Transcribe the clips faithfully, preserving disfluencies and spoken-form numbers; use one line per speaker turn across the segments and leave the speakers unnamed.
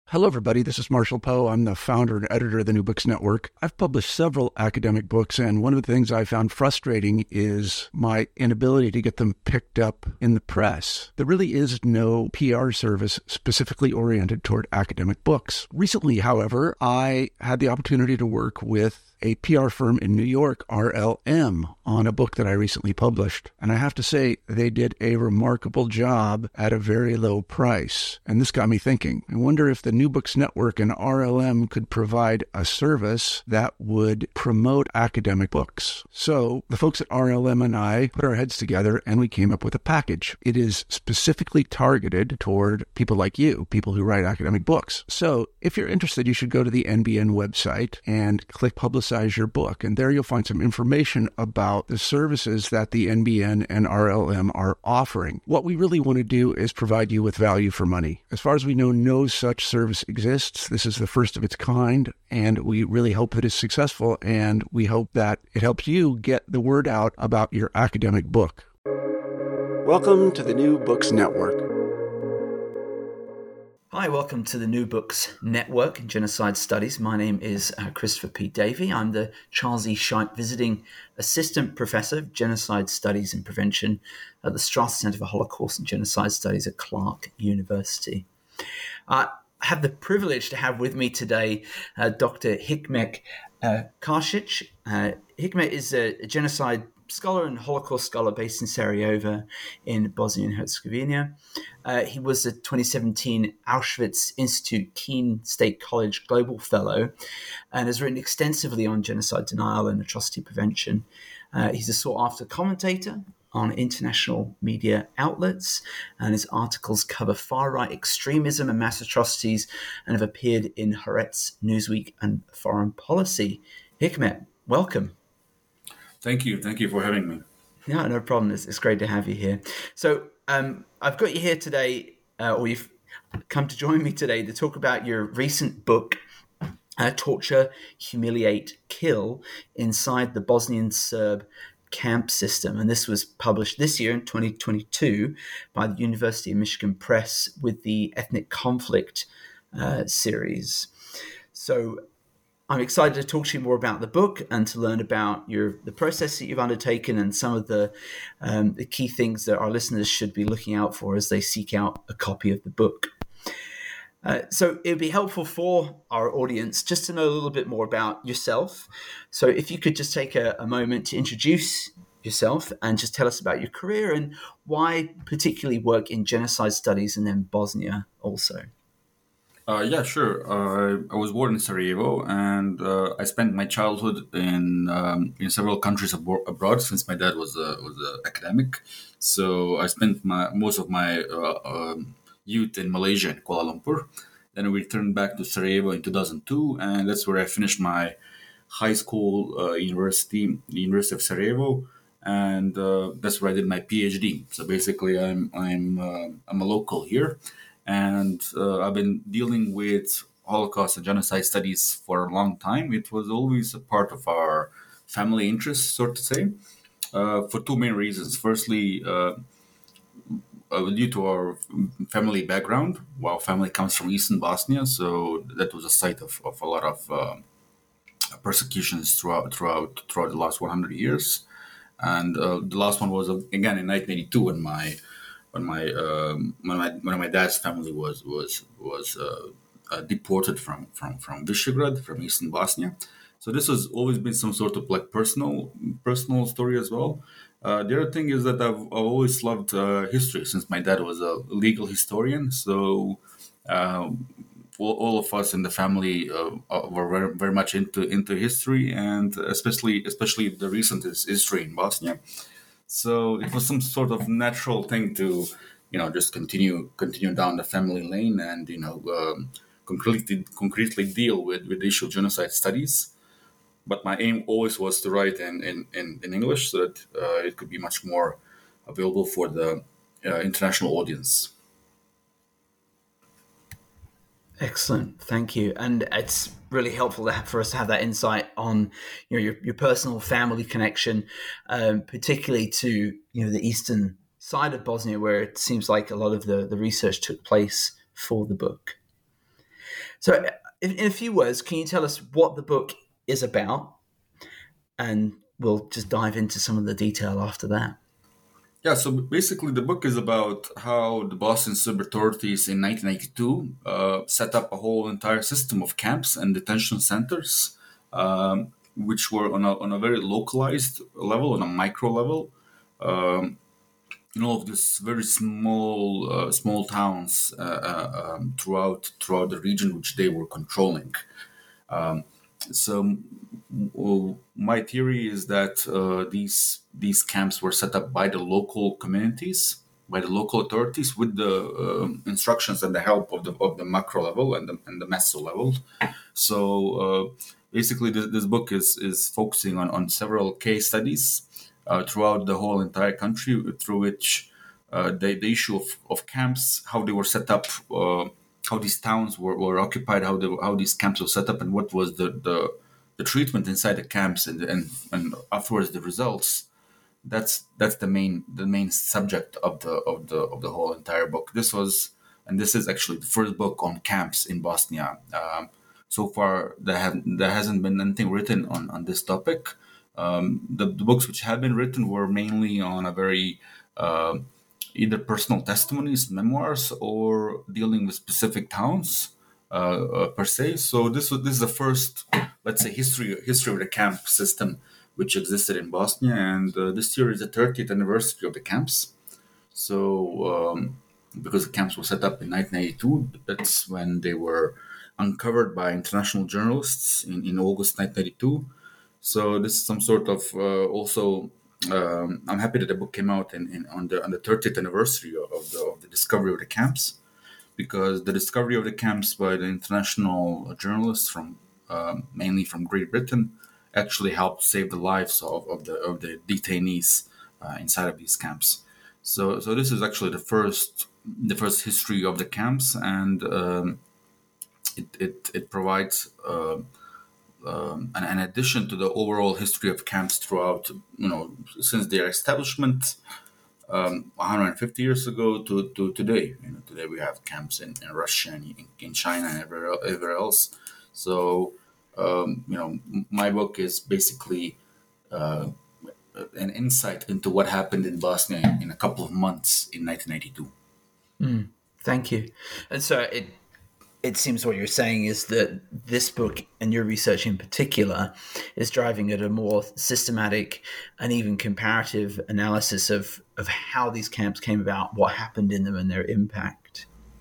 Hello, everybody. This is Marshall Poe. I'm the founder and editor of the New Books Network. I've published several academic books, and one of the things I found frustrating is my inability to get them picked up in the press. There really is no P R service specifically oriented toward academic books. Recently, however, I had the opportunity to work with a P R firm in New York, R L M, on a book that I recently published. And I have to say, they did a remarkable job at a very low price. And this got me thinking. I wonder if the New Books Network and R L M could provide a service that would promote academic books. So the folks at R L M and I put our heads together and we came up with a package. It is specifically targeted toward people like you, people who write academic books. So if you're interested, you should go to the N B N website and click Publicize your book. And there you'll find some information about the services that the N B N and R L M are offering. What we really want to do is provide you with value for money. As far as we know, no such service exists. This is the first of its kind, and we really hope that it's successful, and we hope that it helps you get the word out about your academic book. Welcome to the New Books Network.
Hi, welcome to the New Books Network in Genocide Studies. My name is uh, Christopher P. Davey. I'm the Charles E. Scheidt Visiting Assistant Professor of Genocide Studies and Prevention at the Strasser Center for Holocaust and Genocide Studies at Clark University. Uh, I have the privilege to have with me today uh, Doctor Hikmet uh, Karšić. Uh, Hikmet is a, a genocide scholar and Holocaust scholar based in Sarajevo in Bosnia and Herzegovina. Uh, he was a twenty seventeen Auschwitz Institute Keene State College Global Fellow and has written extensively on genocide denial and atrocity prevention. Uh, he's a sought-after commentator on international media outlets, and his articles cover far-right extremism and mass atrocities and have appeared in Haaretz, Newsweek, and Foreign Policy. Hikmet, welcome.
Thank you. Thank you for having me.
No, no problem. It's, it's great to have you here. So um, I've got you here today, uh, or you've come to join me today to talk about your recent book, uh, Torture, Humiliate, Kill, Inside the Bosnian Serb Camp System. And this was published this year in twenty twenty-two by the University of Michigan Press with the Ethnic Conflict uh, series. So I'm excited to talk to you more about the book and to learn about your the process that you've undertaken and some of the um, the key things that our listeners should be looking out for as they seek out a copy of the book. Uh, so it would be helpful for our audience just to know a little bit more about yourself. So if you could just take a, a moment to introduce yourself and just tell us about your career and why particularly work in genocide studies and then Bosnia also.
Uh, yeah, sure. Uh, I was born in Sarajevo, and uh, I spent my childhood in um, in several countries abo- abroad. Since my dad was a was an academic, so I spent my most of my uh, um, youth in Malaysia and Kuala Lumpur. Then I returned back to Sarajevo in two thousand two, and that's where I finished my high school, uh, university, the University of Sarajevo, and uh, that's where I did my PhD. So basically, I'm I'm uh, I'm a local here. And uh, I've been dealing with Holocaust and genocide studies for a long time. It was always a part of our family interest, so to say, uh, for two main reasons. Firstly, uh, uh, due to our family background, our family comes from Eastern Bosnia, so that was a site of, of a lot of uh, persecutions throughout throughout throughout the last one hundred years. And uh, the last one was, uh, again, in nineteen eighty-two when my When my, um, when my when my dad's family was was was uh, uh, deported from from from Visegrad, from Eastern Bosnia, so this has always been some sort of like personal personal story as well. Uh, the other thing is that I've, I've always loved uh, history since my dad was a legal historian. So uh, all, all of us in the family uh, were very, very much into into history, and especially especially the recent history in Bosnia. So it was some sort of natural thing to, you know, just continue continue down the family lane and, you know, um, concretely concretely deal with, with the issue of genocide studies. But my aim always was to write in, in, in, in English so that uh, it could be much more available for the uh, international audience.
Excellent, thank you. And it's really helpful to have, for us to have that insight on, you know, your, your personal family connection, um, particularly to, you know, the eastern side of Bosnia, where it seems like a lot of the, the research took place for the book. So, in, in a few words, can you tell us what the book is about? And we'll just dive into some of the detail after that.
Yeah, so basically the book is about how the Boston Suburb authorities in nineteen ninety-two uh, set up a whole entire system of camps and detention centers, um, which were on a, on a very localized level, on a micro level. Um, in all of these very small uh, small towns uh, uh, um, throughout throughout the region which they were controlling. Um, so well, my theory is that uh, these these camps were set up by the local communities, by the local authorities, with the um instructions and the help of the of the macro level and the and the meso level. So uh, basically, this, this book is is focusing on on several case studies uh, throughout the whole entire country, through which uh, the, the issue of, of camps, how they were set up, uh, how these towns were, were occupied, how they, how these camps were set up, and what was the, the, the treatment inside the camps, and, and and afterwards the results. That's that's the main the main subject of the of the of the whole entire book. This was and this is actually the first book on camps in Bosnia. Um, so far, there have there hasn't been anything written on on this topic. Um, the, the books which have been written were mainly on a very uh, either personal testimonies, memoirs, or dealing with specific towns uh, uh, per se. So this was this is the first, let's say, history history of the camp system which existed in Bosnia, and uh, this year is the thirtieth anniversary of the camps. So um, because the camps were set up in nineteen eighty-two, that's when they were uncovered by international journalists in, in August nineteen eighty-two. So this is some sort of uh, also. Um, I'm happy that the book came out in, in on the on the thirtieth anniversary of the of the discovery of the camps, because the discovery of the camps by the international journalists from um, mainly from Great Britain actually helped save the lives of, of the of the detainees uh, inside of these camps. So so this is actually the first the first history of the camps, and um, it, it it provides. Uh, Um, and in addition to the overall history of camps throughout, you know, since their establishment um, one hundred fifty years ago to, to today. You know, today we have camps in, in Russia and in, in China and everywhere, everywhere else. So, um, you know, my book is basically uh, an insight into what happened in Bosnia in, in a couple of months in nineteen ninety-two.
Mm, thank you. And so it it seems what you're saying is that this book, and your research in particular, is driving at a more systematic and even comparative analysis of, of how these camps came about, what happened in them, and their impact.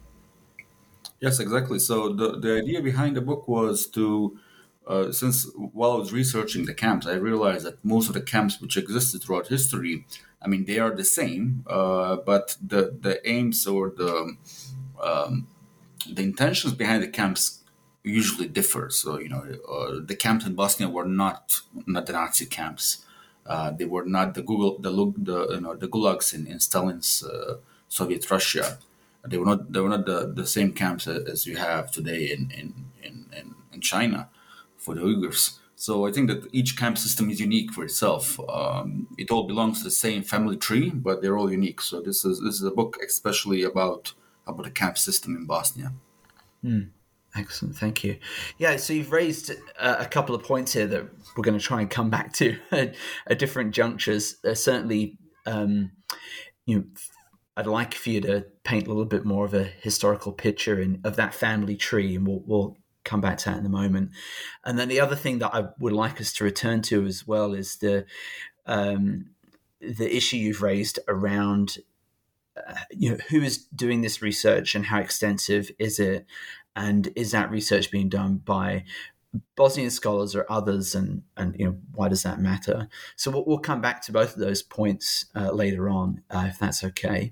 Yes, exactly. So the, the idea behind the book was to, uh, since while I was researching the camps, I realized that most of the camps which existed throughout history, I mean, they are the same, uh, but the, the aims or the um, the intentions behind the camps usually differ. So, you know, uh, the camps in Bosnia were not not the Nazi camps. Uh, they were not the Google, the, the you know the gulags in, in Stalin's uh, Soviet Russia. They were not they were not the, the same camps as you have today in in, in, in in China for the Uyghurs. So I think that each camp system is unique for itself. Um, it all belongs to the same family tree, but they're all unique. So this is this is a book especially about about the camp system in Bosnia.
Mm, excellent, thank you. Yeah, so you've raised uh, a couple of points here that we're going to try and come back to at, at different junctures. Uh, certainly, um, you know, I'd like for you to paint a little bit more of a historical picture in, of that family tree, and we'll, we'll come back to that in a moment. And then the other thing that I would like us to return to as well is the um, the issue you've raised around Uh, you know, who is doing this research and how extensive is it, and is that research being done by Bosnian scholars or others, and and you know, why does that matter? So we'll, we'll come back to both of those points uh, later on, uh, if that's okay.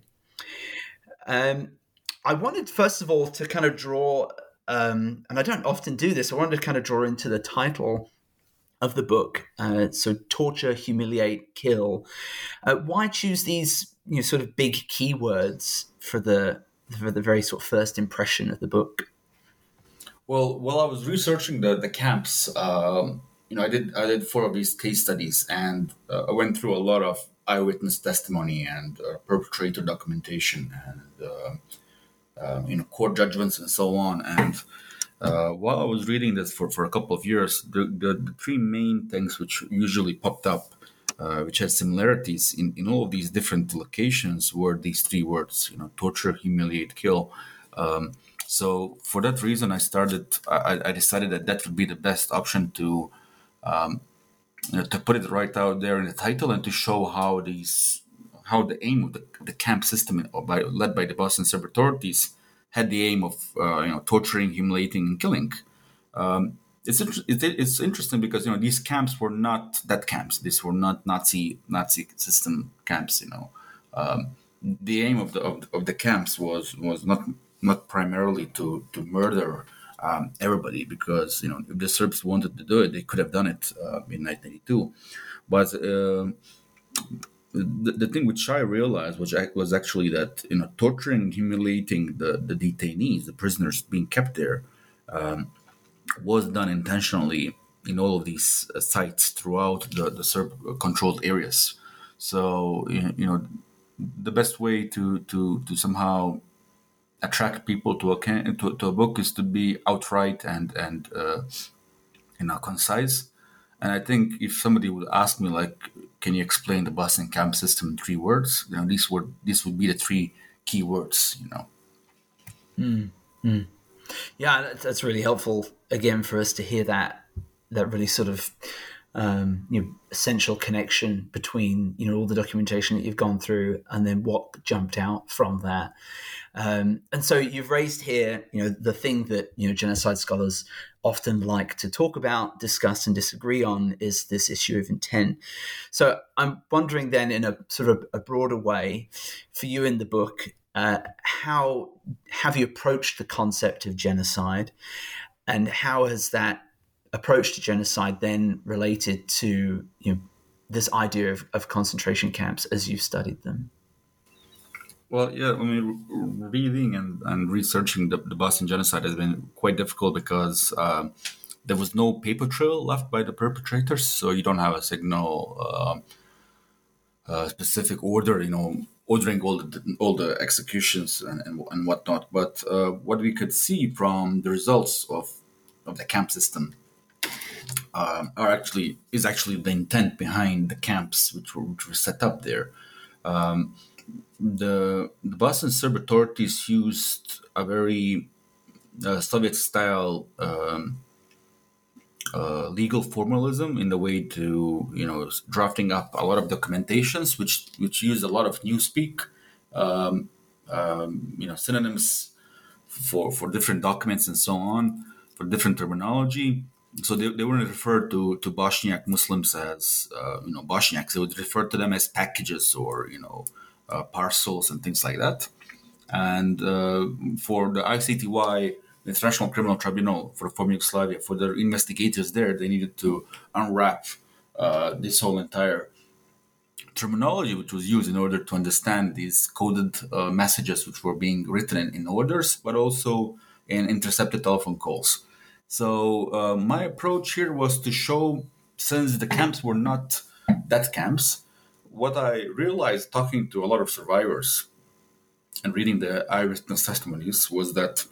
Um, I wanted first of all to kind of draw, um, and I don't often do this. I wanted to kind of draw into the title of the book. Uh, so torture, humiliate, kill. Uh, why choose these, you know, sort of big keywords for the for the very sort of first impression of the book?
Well, while I was researching the the camps, um, you know, I did I did four of these case studies, and uh, I went through a lot of eyewitness testimony and uh, perpetrator documentation, and uh, uh, you know, court judgments and so on. And Uh, while I was reading this for, for a couple of years, the, the, the three main things which usually popped up, uh, which had similarities in, in all of these different locations, were these three words, you know, torture, humiliate, kill. Um, so for that reason, I started, I, I decided that that would be the best option to, um, you know, to put it right out there in the title and to show how these, how the aim of the, the camp system by, led by the Boston Serb authorities had the aim of uh, you know torturing, humiliating, and killing. Um, it's it's interesting because you know these camps were not death camps. These were not Nazi Nazi system camps. You know, um, the aim of the of, of the camps was was not not primarily to to murder um, everybody, because you know if the Serbs wanted to do it, they could have done it uh, in nineteen ninety-two. But uh, The, the thing which I realized was, was actually that you know torturing and humiliating the, the detainees, the prisoners being kept there, um, was done intentionally in all of these uh, sites throughout the, the Serb-controlled areas. So you know the best way to to, to somehow attract people to a to, to a book is to be outright and and uh, you know concise. And I think if somebody would ask me, like, can you explain the Boston camp system in three words? You know, these would these would be the three key words. You know.
Mm, mm. Yeah, that's, that's really helpful again for us to hear that that really sort of um, you know essential connection between you know all the documentation that you've gone through and then what jumped out from that. Um, and so you've raised here, you know, the thing that, you know, genocide scholars often like to talk about, discuss and disagree on is this issue of intent. So I'm wondering then in a sort of a broader way for you in the book, uh, how have you approached the concept of genocide, and how has that approach to genocide then related to, you know, this idea of, of concentration camps as you've studied them?
Well, yeah, I mean, reading and, and researching the, the Boston genocide has been quite difficult because uh, there was no paper trail left by the perpetrators, so you don't have a signal, uh, uh, specific order, you know, ordering all the all the executions and, and, and whatnot. But uh, what we could see from the results of of the camp system uh, are actually is actually the intent behind the camps which were, which were set up there. Um, The, the Boston Serb authorities used a very uh, Soviet-style um, uh, legal formalism in the way to, you know, drafting up a lot of documentations, which which used a lot of newspeak, um, um, you know, synonyms for, for different documents and so on, for different terminology. So they, they wouldn't refer to, to Bosniak Muslims as, uh, you know, Bosniaks. They would refer to them as packages or, you know, Uh, parcels and things like that. And uh, for the I C T Y, the International Criminal Tribunal for former Yugoslavia, for their investigators there, they needed to unwrap uh, this whole entire terminology which was used in order to understand these coded uh, messages which were being written in, in orders, but also in intercepted telephone calls. So uh, my approach here was to show, since the camps were not death camps, what I realized talking to a lot of survivors and reading the eyewitness testimonies was that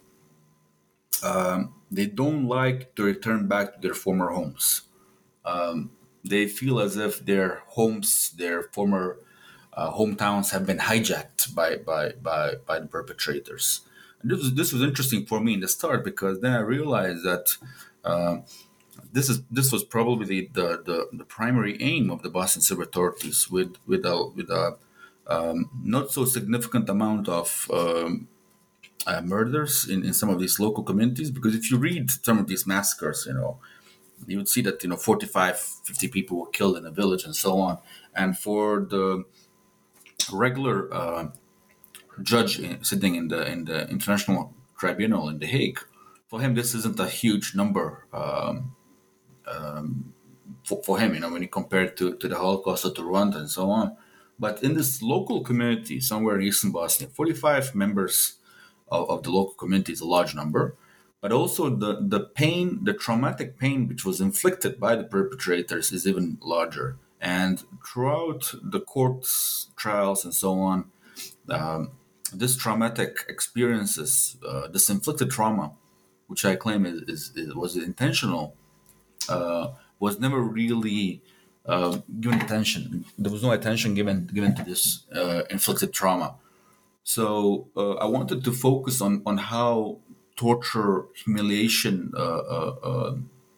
um, they don't like to return back to their former homes. Um, they feel as if their homes, their former uh, hometowns have been hijacked by, by, by, by the perpetrators. And this was, this was interesting for me in the start, because then I realized that uh, This is this was probably the, the, the, the primary aim of the Boston Serb authorities, with with a with a um, not so significant amount of um, uh, murders in, in some of these local communities. Because if you read some of these massacres, you know, you would see that you know forty-five, fifty people were killed in a village and so on. And for the regular uh, judge sitting in the in the International Tribunal in The Hague, for him this isn't a huge number. Um, Um, for, for him, you know, when you compare it to, to the Holocaust or to Rwanda and so on. But in this local community, somewhere in Eastern Bosnia, forty-five members of, of the local community is a large number. But also the, the pain, the traumatic pain which was inflicted by the perpetrators is even larger. And throughout the courts, trials, and so on, um, this traumatic experiences, uh, this inflicted trauma, which I claim is, is, is was intentional, uh, was never really uh, given attention. There was no attention given given to this uh, inflicted trauma. So uh, I wanted to focus on on how torture, humiliation uh, uh, uh,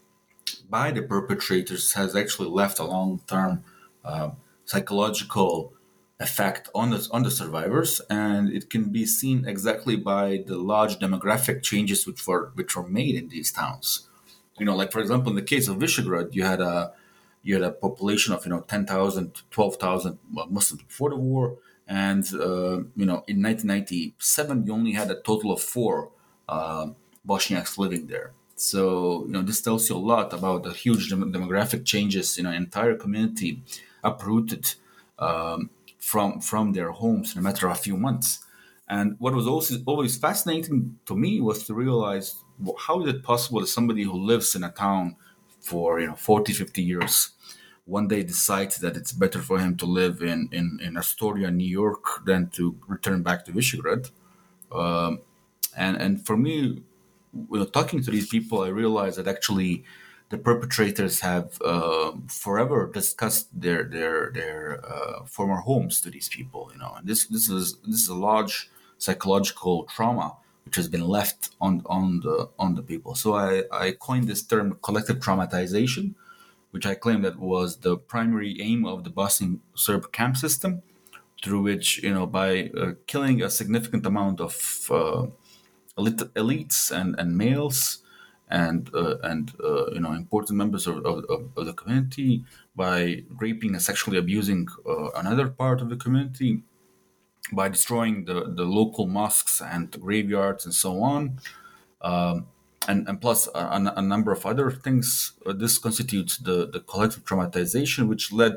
by the perpetrators has actually left a long term uh, psychological effect on the on the survivors, and it can be seen exactly by the large demographic changes which were which were made in these towns. You know, like for example, in the case of Visegrad, you had a you had a population of you know ten thousand, twelve thousand Muslims before the war, and uh, you know in nineteen ninety-seven you only had a total of four uh, Bosniaks living there. So you know this tells you a lot about the huge dem- demographic changes. You know, entire community uprooted um, from from their homes in a matter of a few months. And what was also always fascinating to me was to realize, well, how is it possible that somebody who lives in a town for you know forty, fifty years one day decides that it's better for him to live in, in, in Astoria, New York, than to return back to Visegrad. Um, and, and for me, you know, talking to these people, I realized that actually the perpetrators have uh, forever discussed their their their uh, former homes to these people. You know, and this this is this is a large psychological trauma which has been left on on the on the people. So I, I coined this term collective traumatization, which I claim that was the primary aim of the Bosnian Serb camp system, through which, you know, by uh, killing a significant amount of uh, elite, elites and, and males and uh, and uh, you know important members of, of, of the community, by raping and sexually abusing uh, another part of the community, by destroying the, the local mosques and graveyards and so on. Um, and, and plus a, a number of other things. Uh, this constitutes the, the collective traumatization, which led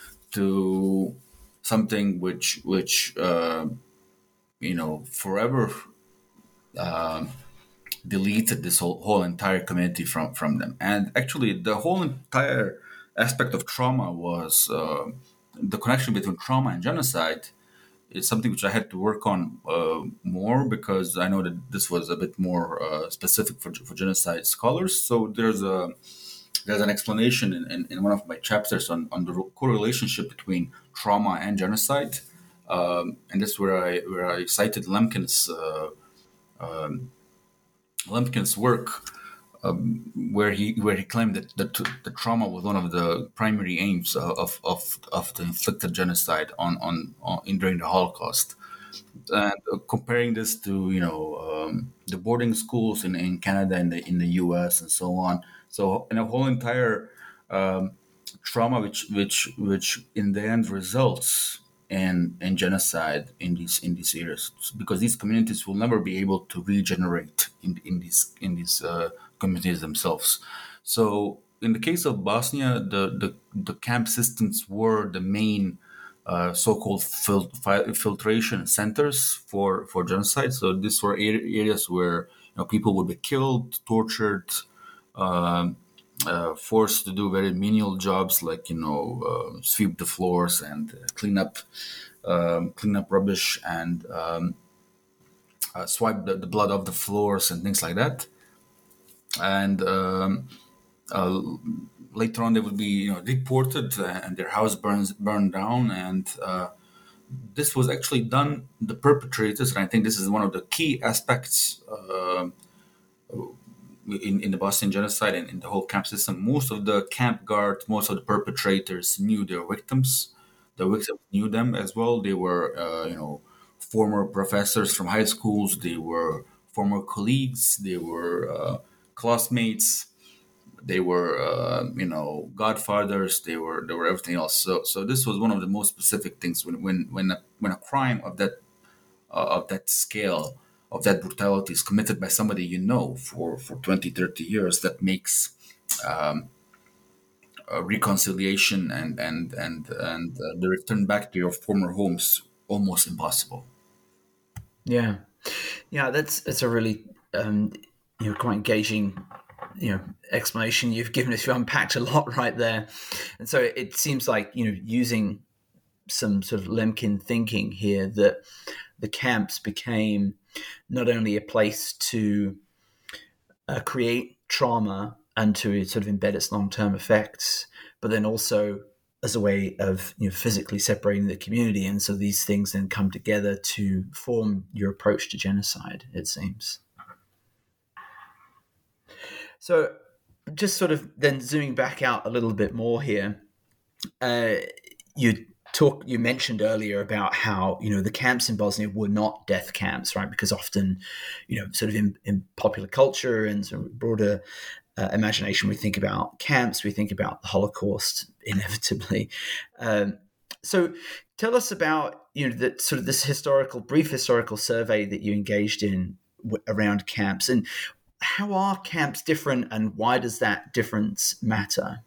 to something which which uh, you know forever uh, deleted this whole, whole entire community from, from them. And actually, the whole entire aspect of trauma was uh, the connection between trauma and genocide. It's something which I had to work on uh, more, because I know that this was a bit more uh, specific for, for genocide scholars. So there's a there's an explanation in, in, in one of my chapters on, on the correlationship between trauma and genocide, um, and this is where I where I cited Lemkin's uh, um, Lemkin's work, um, where he where he claimed that the, the trauma was one of the primary aims of of, of the inflicted genocide on, on, on in, during the Holocaust, and uh, comparing this to you know um, the boarding schools in, in Canada and in, in the U S and so on. So in a whole entire um, trauma, which which which in the end results in in genocide in these in these areas, because these communities will never be able to regenerate in in these in these uh, communities themselves. So in the case of Bosnia, the the, the camp systems were the main uh, so-called fil- fi- filtration centers for for genocide. So these were areas where you know people would be killed, tortured, um, uh, forced to do very menial jobs like you know uh, sweep the floors and uh, clean up um, clean up rubbish and um, uh, swipe the, the blood off the floors and things like that. And um, uh, later on, they would be you know deported and their house burns burned down. And uh, this was actually done the perpetrators, and I think this is one of the key aspects. Uh, In, in the Bosnian genocide and in the whole camp system, most of the camp guards, most of the perpetrators knew their victims. The victims knew them as well. They were, uh, you know, former professors from high schools. They were former colleagues. They were uh, classmates. They were, uh, you know, godfathers. They were, they were everything else. So, so this was one of the most specific things when, when, when, a, when a crime of that, uh, of that scale, of that brutality is committed by somebody you know for, for twenty, thirty years, that makes um, a reconciliation and and and and uh, the return back to your former homes almost impossible.
Yeah, yeah, that's that's a really um, you know quite engaging you know explanation you've given us. You unpacked a lot right there, and so it seems like you know using some sort of Lemkin thinking here, that the camps became not only a place to uh, create trauma and to sort of embed its long-term effects, but then also as a way of, you know, physically separating the community. And so these things then come together to form your approach to genocide, it seems. So just sort of then zooming back out a little bit more here, uh, you talk, you mentioned earlier about how, you know, the camps in Bosnia were not death camps, right? Because often, you know, sort of in, in popular culture and sort of broader uh, imagination, we think about camps, we think about the Holocaust inevitably. Um, so tell us about, you know, that sort of this historical, brief historical survey that you engaged in w- around camps, and how are camps different, and why does that difference matter?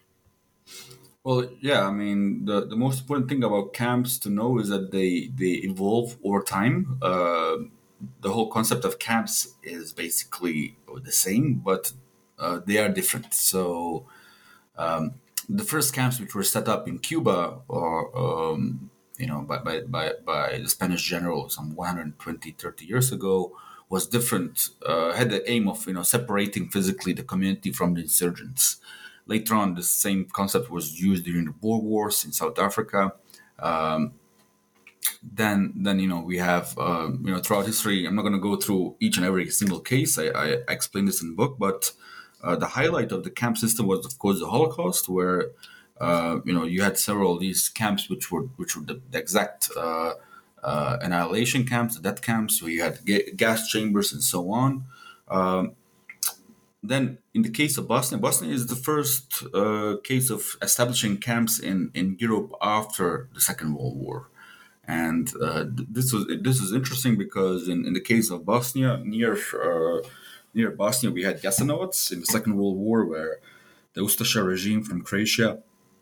Well, yeah, I mean, the, the most important thing about camps to know is that they, they evolve over time. Uh, the whole concept of camps is basically the same, but uh, they are different. So um, the first camps which were set up in Cuba, or um, you know, by, by, by, by the Spanish general some one hundred twenty, thirty years ago, was different, uh, had the aim of, you know, separating physically the community from the insurgents. Later on, the same concept was used during the Boer Wars in South Africa. Um, then, then you know, we have, uh, you know, throughout history, I'm not going to go through each and every single case. I, I explain this in the book, but uh, the highlight of the camp system was, of course, the Holocaust, where, uh, you know, you had several of these camps which were which were the, the exact uh, uh, annihilation camps, the death camps, where you had ga- gas chambers and so on. Um, Then, in the case of Bosnia, Bosnia is the first uh, case of establishing camps in, in Europe after the Second World War, and uh, this was this is interesting because in, in the case of Bosnia, near uh, near Bosnia, we had Jasenovac in the Second World War, where the Ustaša regime from Croatia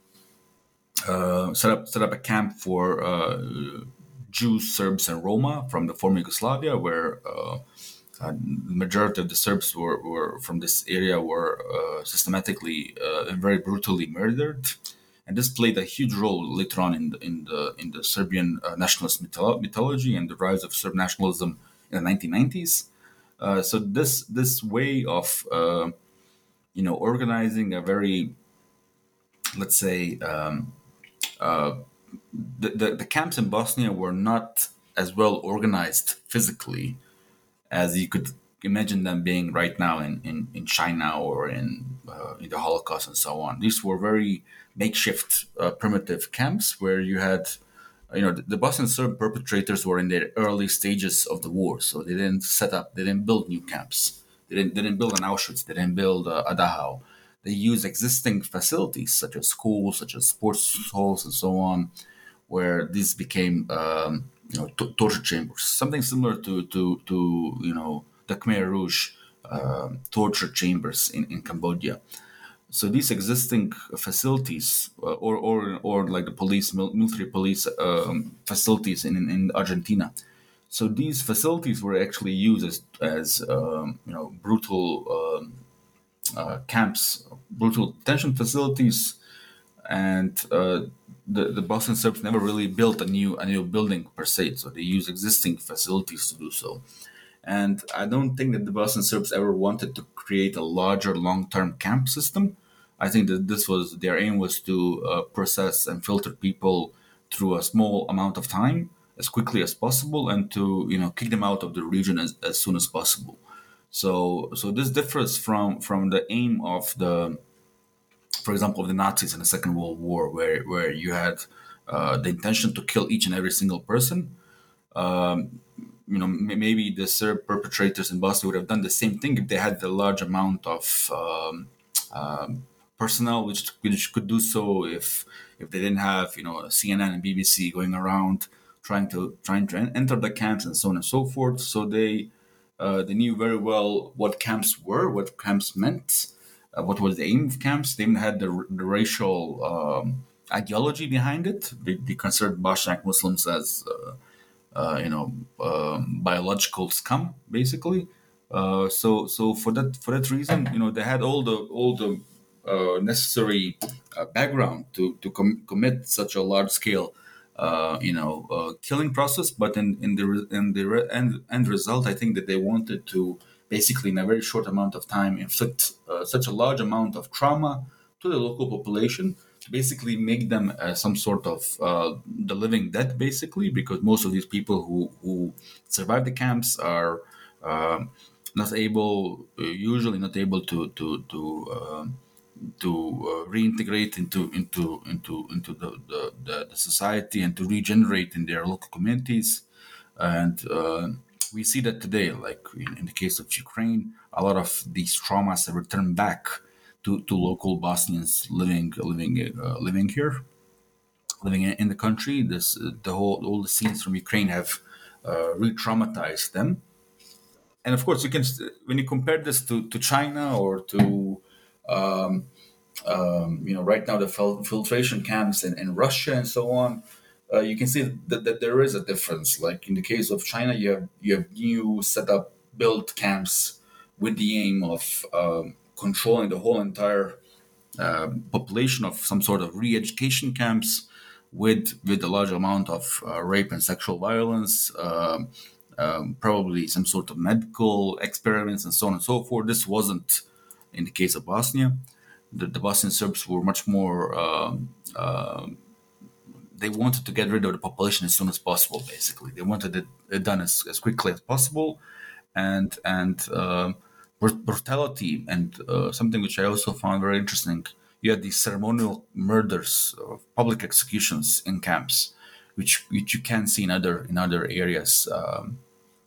uh, set up set up a camp for uh, Jews, Serbs, and Roma from the former Yugoslavia, where uh, Uh, the majority of the Serbs were, were from this area were uh, systematically uh, and very brutally murdered, and this played a huge role later on in the in the in the Serbian uh, nationalist mytholo- mythology and the rise of Serb nationalism in the nineteen nineties. Uh, so this this way of uh, you know organizing a very, let's say, um, uh, the, the the camps in Bosnia were not as well organized physically as you could imagine them being right now in, in, in China or in uh, in the Holocaust and so on. These were very makeshift, uh, primitive camps where you had, you know, the, the Bosnian Serb perpetrators were in their early stages of the war, so they didn't set up, they didn't build new camps. They didn't, they didn't build an Auschwitz, they didn't build uh, a Dachau. They used existing facilities such as schools, such as sports halls and so on, where these became um, you know, t- torture chambers, something similar to to to you know the Khmer Rouge uh, torture chambers in, in Cambodia. So these existing facilities, uh, or or or like the police, military police um, facilities in, in in Argentina. So these facilities were actually used as as um, you know brutal um, uh, camps, brutal detention facilities, and uh, the the Bosnian Serbs never really built a new a new building per se, so they use existing facilities to do so. And I don't think that the Bosnian Serbs ever wanted to create a larger long-term camp system. I think that this was their aim was to uh, process and filter people through a small amount of time as quickly as possible, and to you know kick them out of the region as, as soon as possible. So so this differs from from the aim of the, for example, of the Nazis in the Second World War, where where you had uh, the intention to kill each and every single person. Um, you know, m- maybe the Serb perpetrators in Bosnia would have done the same thing if they had the large amount of um, um, personnel which which could do so. If if they didn't have you know C N N and B B C going around trying to trying to enter the camps and so on and so forth. So they uh, they knew very well what camps were, what camps meant. Uh, what was the aim of camps? They even had the, the racial um, ideology behind it. They, they considered Bosniak Muslims as, uh, uh, you know, um, biological scum, basically. Uh, so, so for that for that reason, you know, they had all the all the uh, necessary uh, background to to com- commit such a large scale, uh, you know, uh, killing process. But in in the re- in the re- end, end result, I think that they wanted to basically in a very short amount of time inflict uh, such a large amount of trauma to the local population to basically make them uh, some sort of uh, the living dead, basically, because most of these people who, who survive the camps are um, not able, uh, usually not able to to to uh, to uh, reintegrate into into into into the, the, the, the society and to regenerate in their local communities. And uh, we see that today, like in, in the case of Ukraine, a lot of these traumas have returned back to, to local Bosnians living living uh, living here, living in the country. This uh, the whole all the scenes from Ukraine have uh, re-traumatized them. And of course, you can when you compare this to, to China or to um, um, you know right now the fil- filtration camps in, in Russia and so on. Uh, you can see that, that there is a difference. Like in the case of China, you have you have new set up built camps with the aim of um, controlling the whole entire uh, population of some sort of re-education camps with with a large amount of uh, rape and sexual violence, um, um, probably some sort of medical experiments and so on and so forth. This wasn't in the case of Bosnia. The, the Bosnian Serbs were much more. Um, uh, they wanted to get rid of the population as soon as possible. Basically, they wanted it, it done as, as quickly as possible, and and uh, brutality and uh, something which I also found very interesting. You had these ceremonial murders, uh, public executions in camps, which which you can see in other in other areas, um,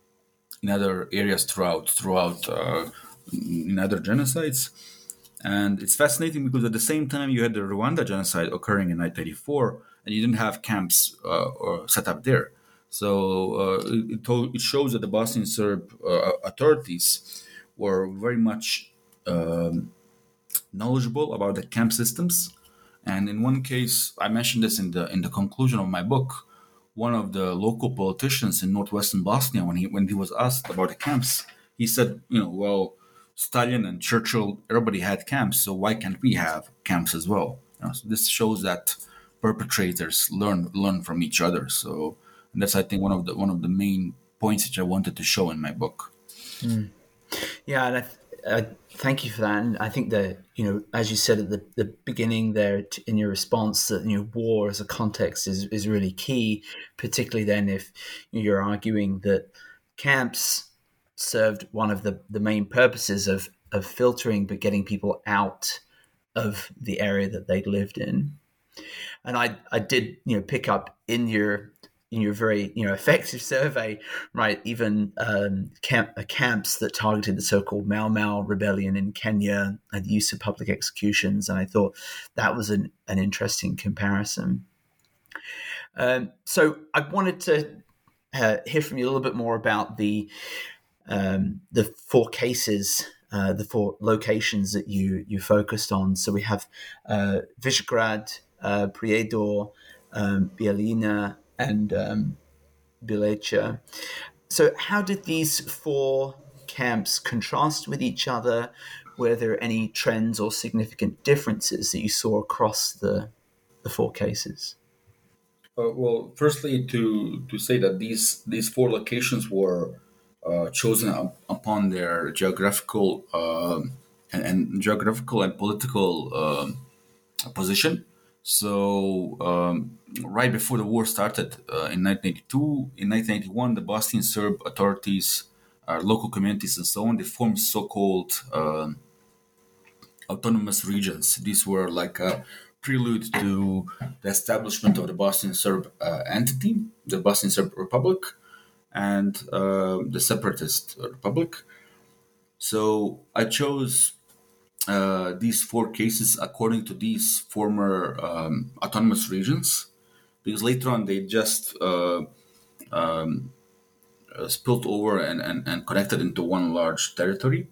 in other areas throughout throughout uh, in other genocides. And it's fascinating because at the same time you had the Rwanda genocide occurring in nineteen eighty-four, and you didn't have camps uh, or set up there. So uh, it, told, it shows that the Bosnian Serb uh, authorities were very much um, knowledgeable about the camp systems. And in one case, I mentioned this in the in the conclusion of my book. One of the local politicians in northwestern Bosnia, when he when he was asked about the camps, he said, you know, well, Stalin and Churchill, everybody had camps, so why can't we have camps as well? You know, so this shows that perpetrators learn learn from each other. So and that's, I think, one of the one of the main points that I wanted to show in my book.
Mm. Yeah, and I, I thank you for that. And I think that, you know, as you said at the, the beginning there t- in your response, that, you know, war as a context is, is really key, particularly then if you're arguing that camps served one of the, the main purposes of, of filtering, but getting people out of the area that they lived in. And I, I did, you know, pick up in your in your very, you know, effective survey, right, even um, camp, uh, camps that targeted the so-called Mau Mau rebellion in Kenya and the use of public executions. And I thought that was an, an interesting comparison. Um, so I wanted to uh, hear from you a little bit more about the um, the four cases, uh, the four locations that you you focused on. So we have uh, Visegrad, uh, Prijedor, um, Bijeljina, and um, Bileća. So how did these four camps contrast with each other? Were there any trends or significant differences that you saw across the the four cases?
Uh, well, firstly, to to say that these these four locations were uh, chosen up, upon their geographical uh, and, and geographical and political uh, position. So um, right before the war started uh, in nineteen eighty-two, in nineteen eighty-one, the Bosnian Serb authorities, uh, local communities, and so on, they formed so-called uh, autonomous regions. These were like a prelude to the establishment of the Bosnian Serb uh, entity, the Bosnian Serb Republic, and uh, the Separatist Republic. So I chose Uh, these four cases according to these former um, autonomous regions, because later on they just uh, um, uh, spilled over and, and, and connected into one large territory.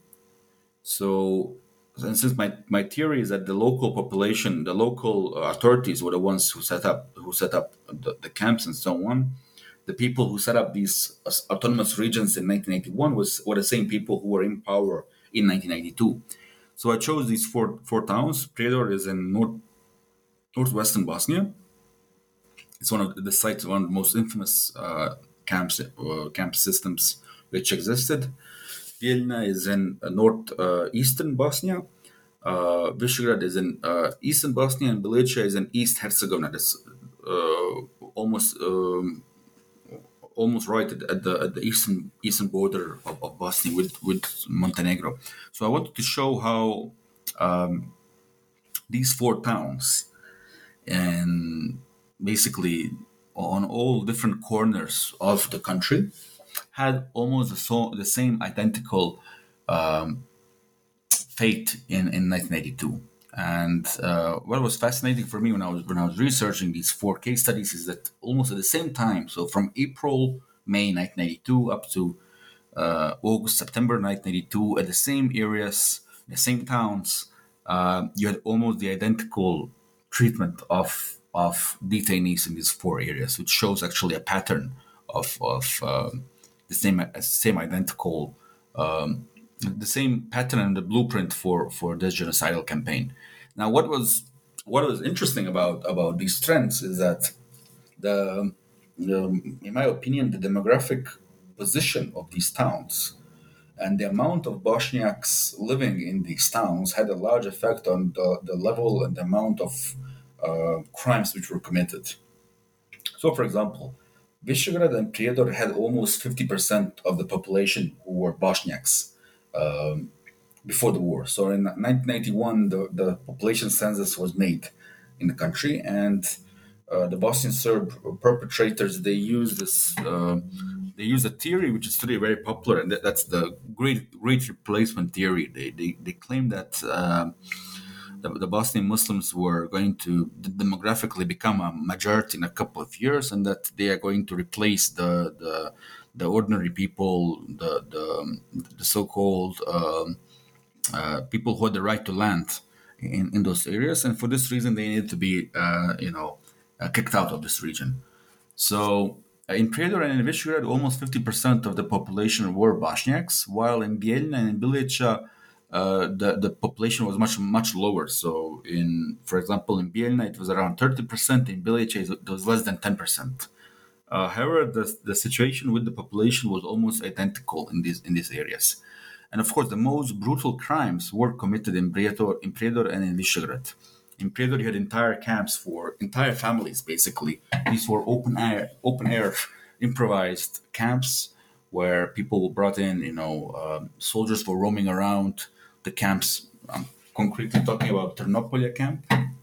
So, and since my, my theory is that the local population, the local authorities were the ones who set up who set up the, the camps and so on. The people who set up these autonomous regions in nineteen eighty-one was were the same people who were in power in nineteen ninety-two. So I chose these four four towns. Prijedor is in north northwestern Bosnia. It's one of the sites, one of the most infamous uh, camps uh, camp systems which existed. Bielna is in uh, northeastern Bosnia. Uh, Visegrad is in uh, eastern Bosnia, and Bilica is in East Herzegovina. That's uh, almost um, almost right at, at the at the eastern eastern border of, of Bosnia with with Montenegro. So I wanted to show how um, these four towns, and basically on all different corners of the country, had almost the, so, the same identical um, fate in, in nineteen eighty-two. And uh, what was fascinating for me when I was when I was researching these four case studies is that almost at the same time, so from April, May nineteen eighty-two up to uh, August, September nineteen eighty-two, at the same areas, the same towns, uh, you had almost the identical treatment of of detainees in these four areas, which shows actually a pattern of of um, the same same identical um, the same pattern and the blueprint for for this genocidal campaign. Now, what was what was interesting about about these trends is that the, the in my opinion, the demographic position of these towns and the amount of Bosniaks living in these towns had a large effect on the, the level and the amount of uh, crimes which were committed. So, for example, Visegrad and Prijedor had almost fifty percent of the population who were Bosniaks um, before the war. So, in nineteen eighty-one, the, the population census was made in the country, and uh, the Bosnian Serb perpetrators, they used this. Uh, they use a theory which is today very popular, and that, that's the great great replacement theory. They they, they claim that uh, the, the Bosnian Muslims were going to demographically become a majority in a couple of years, and that they are going to replace the the, the ordinary people, the the, the so-called um, uh, people who had the right to land in, in those areas, and for this reason they needed to be uh, you know uh, kicked out of this region. So uh, in Prijedor and in Visegrad, almost fifty percent of the population were Bosniaks, while in Bijeljina and in Bilica, uh, the, the population was much, much lower. So, in for example, in Bijeljina, it was around thirty percent, in Bilica, it was less than ten percent. Uh, however, the, the situation with the population was almost identical in these, in these areas. And of course, the most brutal crimes were committed in Prijedor, in Prijedor and in Visegrad. In Prijedor, you had entire camps for entire families, basically. These were open air, open air, improvised camps where people were brought in. You know, um, soldiers were roaming around the camps. I'm concretely talking about Ternopolje camp,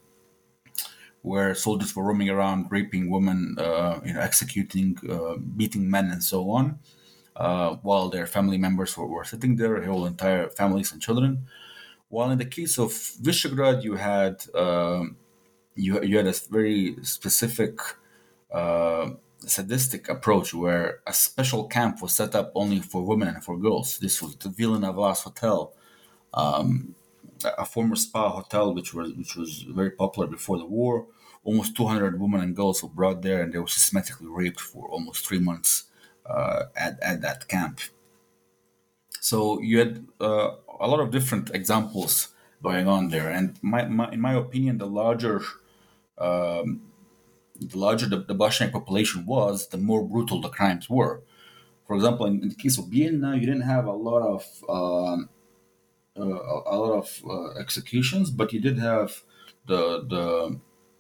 where soldiers were roaming around, raping women, uh, you know, executing, uh, beating men, and so on, uh, while their family members were, were sitting there, whole entire families and children. While in the case of Visegrad, you had um, you you had a very specific uh, sadistic approach where a special camp was set up only for women and for girls. This was the Villa Vas Hotel, um, a former spa hotel which was which was very popular before the war. Almost two hundred women and girls were brought there, and they were systematically raped for almost three months uh, at at that camp. So you had uh, a lot of different examples going on there, and my, my, in my opinion, the larger um, the larger the, the Bosniak population was, the more brutal the crimes were. For example, in, in the case of Bijeljina, you didn't have a lot of um, uh, a, a lot of uh, executions, but you did have the the.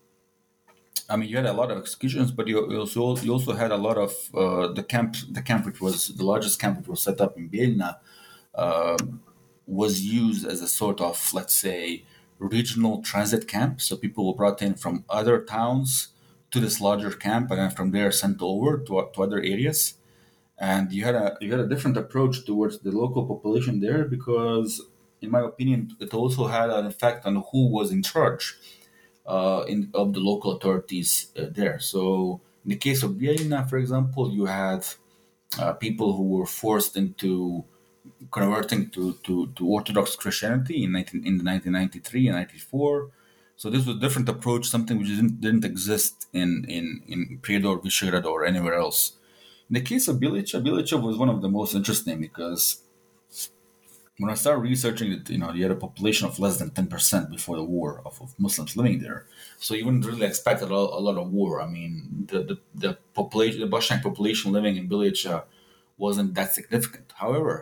I mean, you had a lot of executions, but you also you also had a lot of uh, the camp. The camp which was the largest camp which was set up in Bijeljina uh, was used as a sort of, let's say, regional transit camp. So people were brought in from other towns to this larger camp, and then from there sent over to, to other areas. And you had a you had a different approach towards the local population there because, in my opinion, it also had an effect on who was in charge uh, in of the local authorities uh, there. So in the case of Bijeljina, for example, you had uh, people who were forced into converting to, to, to Orthodox Christianity in nineteen, in the nineteen ninety-three and ninety-four. So this was a different approach, something which didn't, didn't exist in, in, in Prijedor, Visegrad, or anywhere else. In the case of Bilica, Bilica was one of the most interesting because when I started researching it, you know, you had a population of less than ten percent before the war of, of Muslims living there. So you wouldn't really expect a lot, a lot of war. I mean, the, the, the population, the Bosniak population living in Bilica wasn't that significant. However,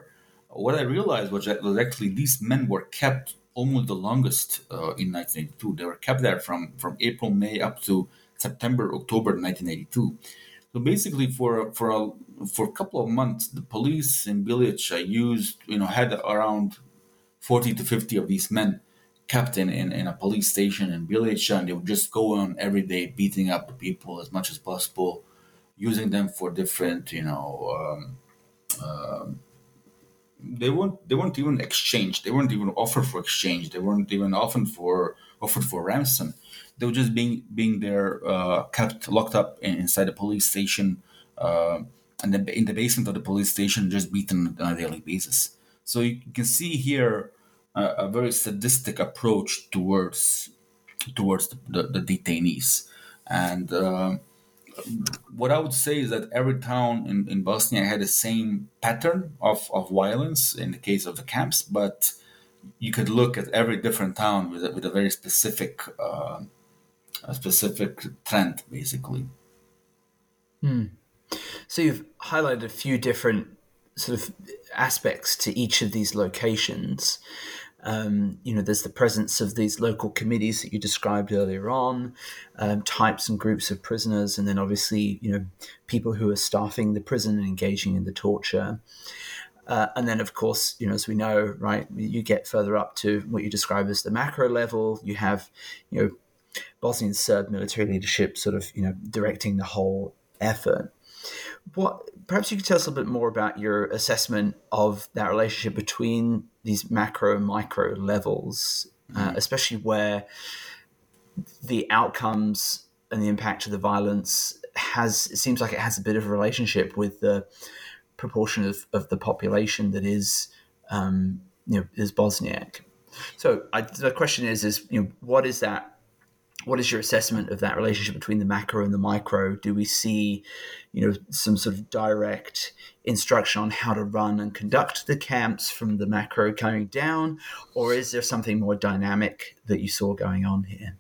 what I realized was that was actually these men were kept almost the longest uh, in nineteen eighty-two. They were kept there from, from April, May up to September, October nineteen eighty-two. So basically, for for a for a couple of months, the police in Bilic used you know had around forty to fifty of these men kept in, in, in a police station in Bilic, and they would just go on every day beating up the people as much as possible, using them for different you know. Um, um they weren't they weren't even exchanged. They weren't even offered for exchange. They weren't even offered for offered for ransom. They were just being being there, uh, kept locked up in, inside a police station, uh, and then in the basement of the police station, just beaten on a daily basis. So you can see here a, a very sadistic approach towards towards the, the, the detainees. And uh, what I would say is that every town in, in Bosnia had the same pattern of, of violence in the case of the camps, but you could look at every different town with a, with a very specific uh, a specific trend, basically.
Hmm. So you've highlighted a few different sort of aspects to each of these locations. Um, you know, there's the presence of these local committees that you described earlier on, um, types and groups of prisoners, and then obviously, you know, people who are staffing the prison and engaging in the torture. Uh, and then, of course, you know, as we know, right, you get further up to what you describe as the macro level. You have, you know, Bosnian Serb military leadership sort of, you know, directing the whole effort. What, perhaps you could tell us a little bit more about your assessment of that relationship between these macro and micro levels, uh, mm-hmm. especially where the outcomes and the impact of the violence has, it seems like it has a bit of a relationship with the proportion of, of the population that is, um, you know, is Bosniak. So I, the question is, is, you know, what is that? What is your assessment of that relationship between the macro and the micro? Do we see, you know, some sort of direct instruction on how to run and conduct the camps from the macro coming down, or is there something more dynamic that you saw going on here?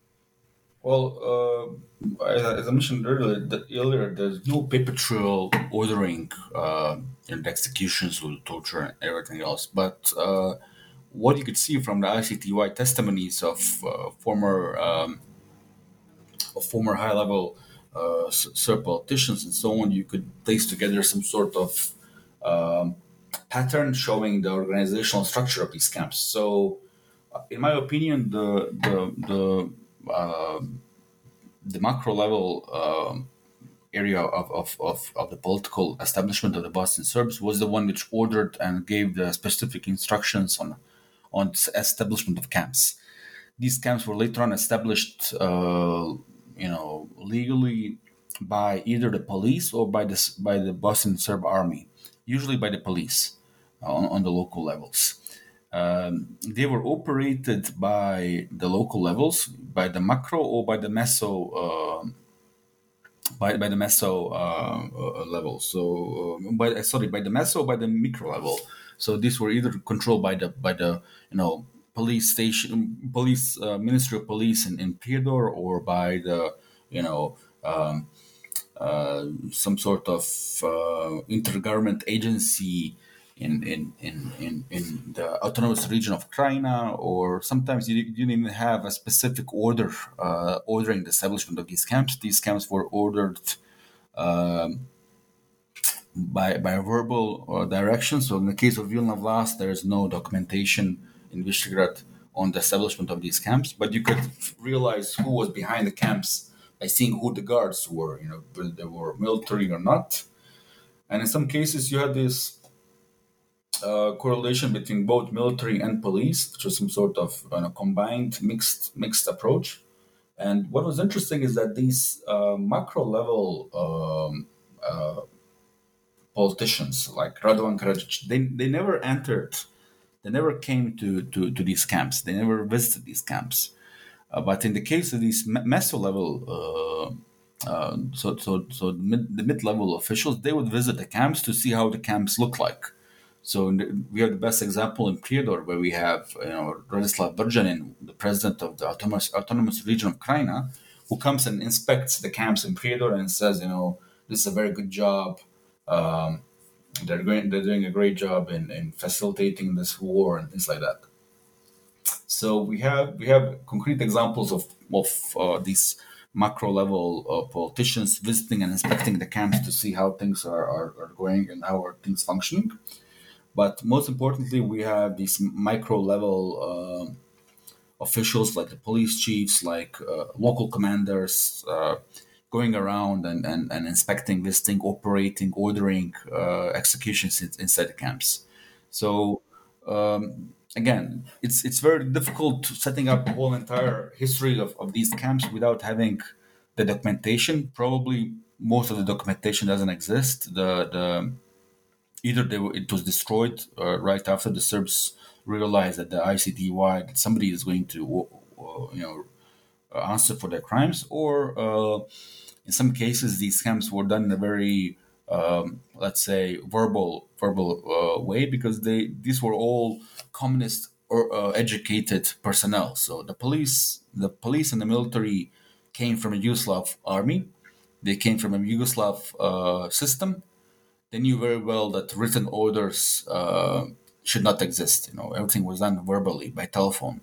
Well, uh, as I mentioned earlier, that earlier there's no paper trail ordering uh, and executions with torture and everything else, but uh, what you could see from the I C T Y testimonies of uh, former um, of former high-level uh, Serb politicians and so on, you could place together some sort of um, pattern showing the organizational structure of these camps. So, uh, in my opinion, the the the uh, the macro level uh, area of, of, of, of the political establishment of the Bosnian Serbs was the one which ordered and gave the specific instructions on on establishment of camps. These camps were later on established, uh, you know, legally by either the police or by the by the Bosnian Serb army, usually by the police uh, on, on the local levels. Um, they were operated by the local levels, by the macro or by the meso, uh, by by the meso uh, uh, level. So, uh, by sorry, by the meso or by the micro level. So these were either controlled by the by the you know police station, police uh, Ministry of Police in, in Prijedor, or by the you know um, uh, some sort of uh, intergovernment agency in in, in, in in the autonomous region of Krajina, or sometimes you, you didn't even have a specific order uh, ordering the establishment of these camps. These camps were ordered. Um, By, by verbal uh, direction. So in the case of Vilna Vlast, there is no documentation in Visegrad on the establishment of these camps, but you could realize who was behind the camps by seeing who the guards were, you know, whether they were military or not. And in some cases, you had this uh, correlation between both military and police, which was some sort of you know, combined mixed mixed approach. And what was interesting is that these uh, macro level um, uh, politicians like Radovan Karadzic, they, they never entered, they never came to, to, to these camps, they never visited these camps. Uh, but in the case of these meso level, uh, uh, so so so the mid, the mid-level officials, they would visit the camps to see how the camps look like. So the, we have the best example in Prijedor, where we have you know Radislav Brjanin, the president of the autonomous autonomous region of Krajina, who comes and inspects the camps in Prijedor and says, you know, this is a very good job. Um, They're going. They're doing a great job in, in facilitating this war and things like that. So we have we have concrete examples of of uh, these macro level uh, politicians visiting and inspecting the camps to see how things are, are, are going and how are things functioning. But most importantly, we have these micro level uh, officials like the police chiefs, like uh, local commanders, uh, going around and, and, and inspecting, visiting, operating, ordering uh, executions in, inside the camps. So um, again, it's it's very difficult setting up the whole entire history of, of these camps without having the documentation. Probably most of the documentation doesn't exist. The the either they were, it was destroyed uh, right after the Serbs realized that the I C T Y that somebody is going to uh, you know answer for their crimes, or uh, in some cases these camps were done in a very um, let's say verbal verbal uh, way, because they these were all communist or uh, educated personnel. So the police the police and the military came from a Yugoslav army. They came from a Yugoslav uh, system. They knew very well that written orders uh, should not exist. You know, everything was done verbally by telephone.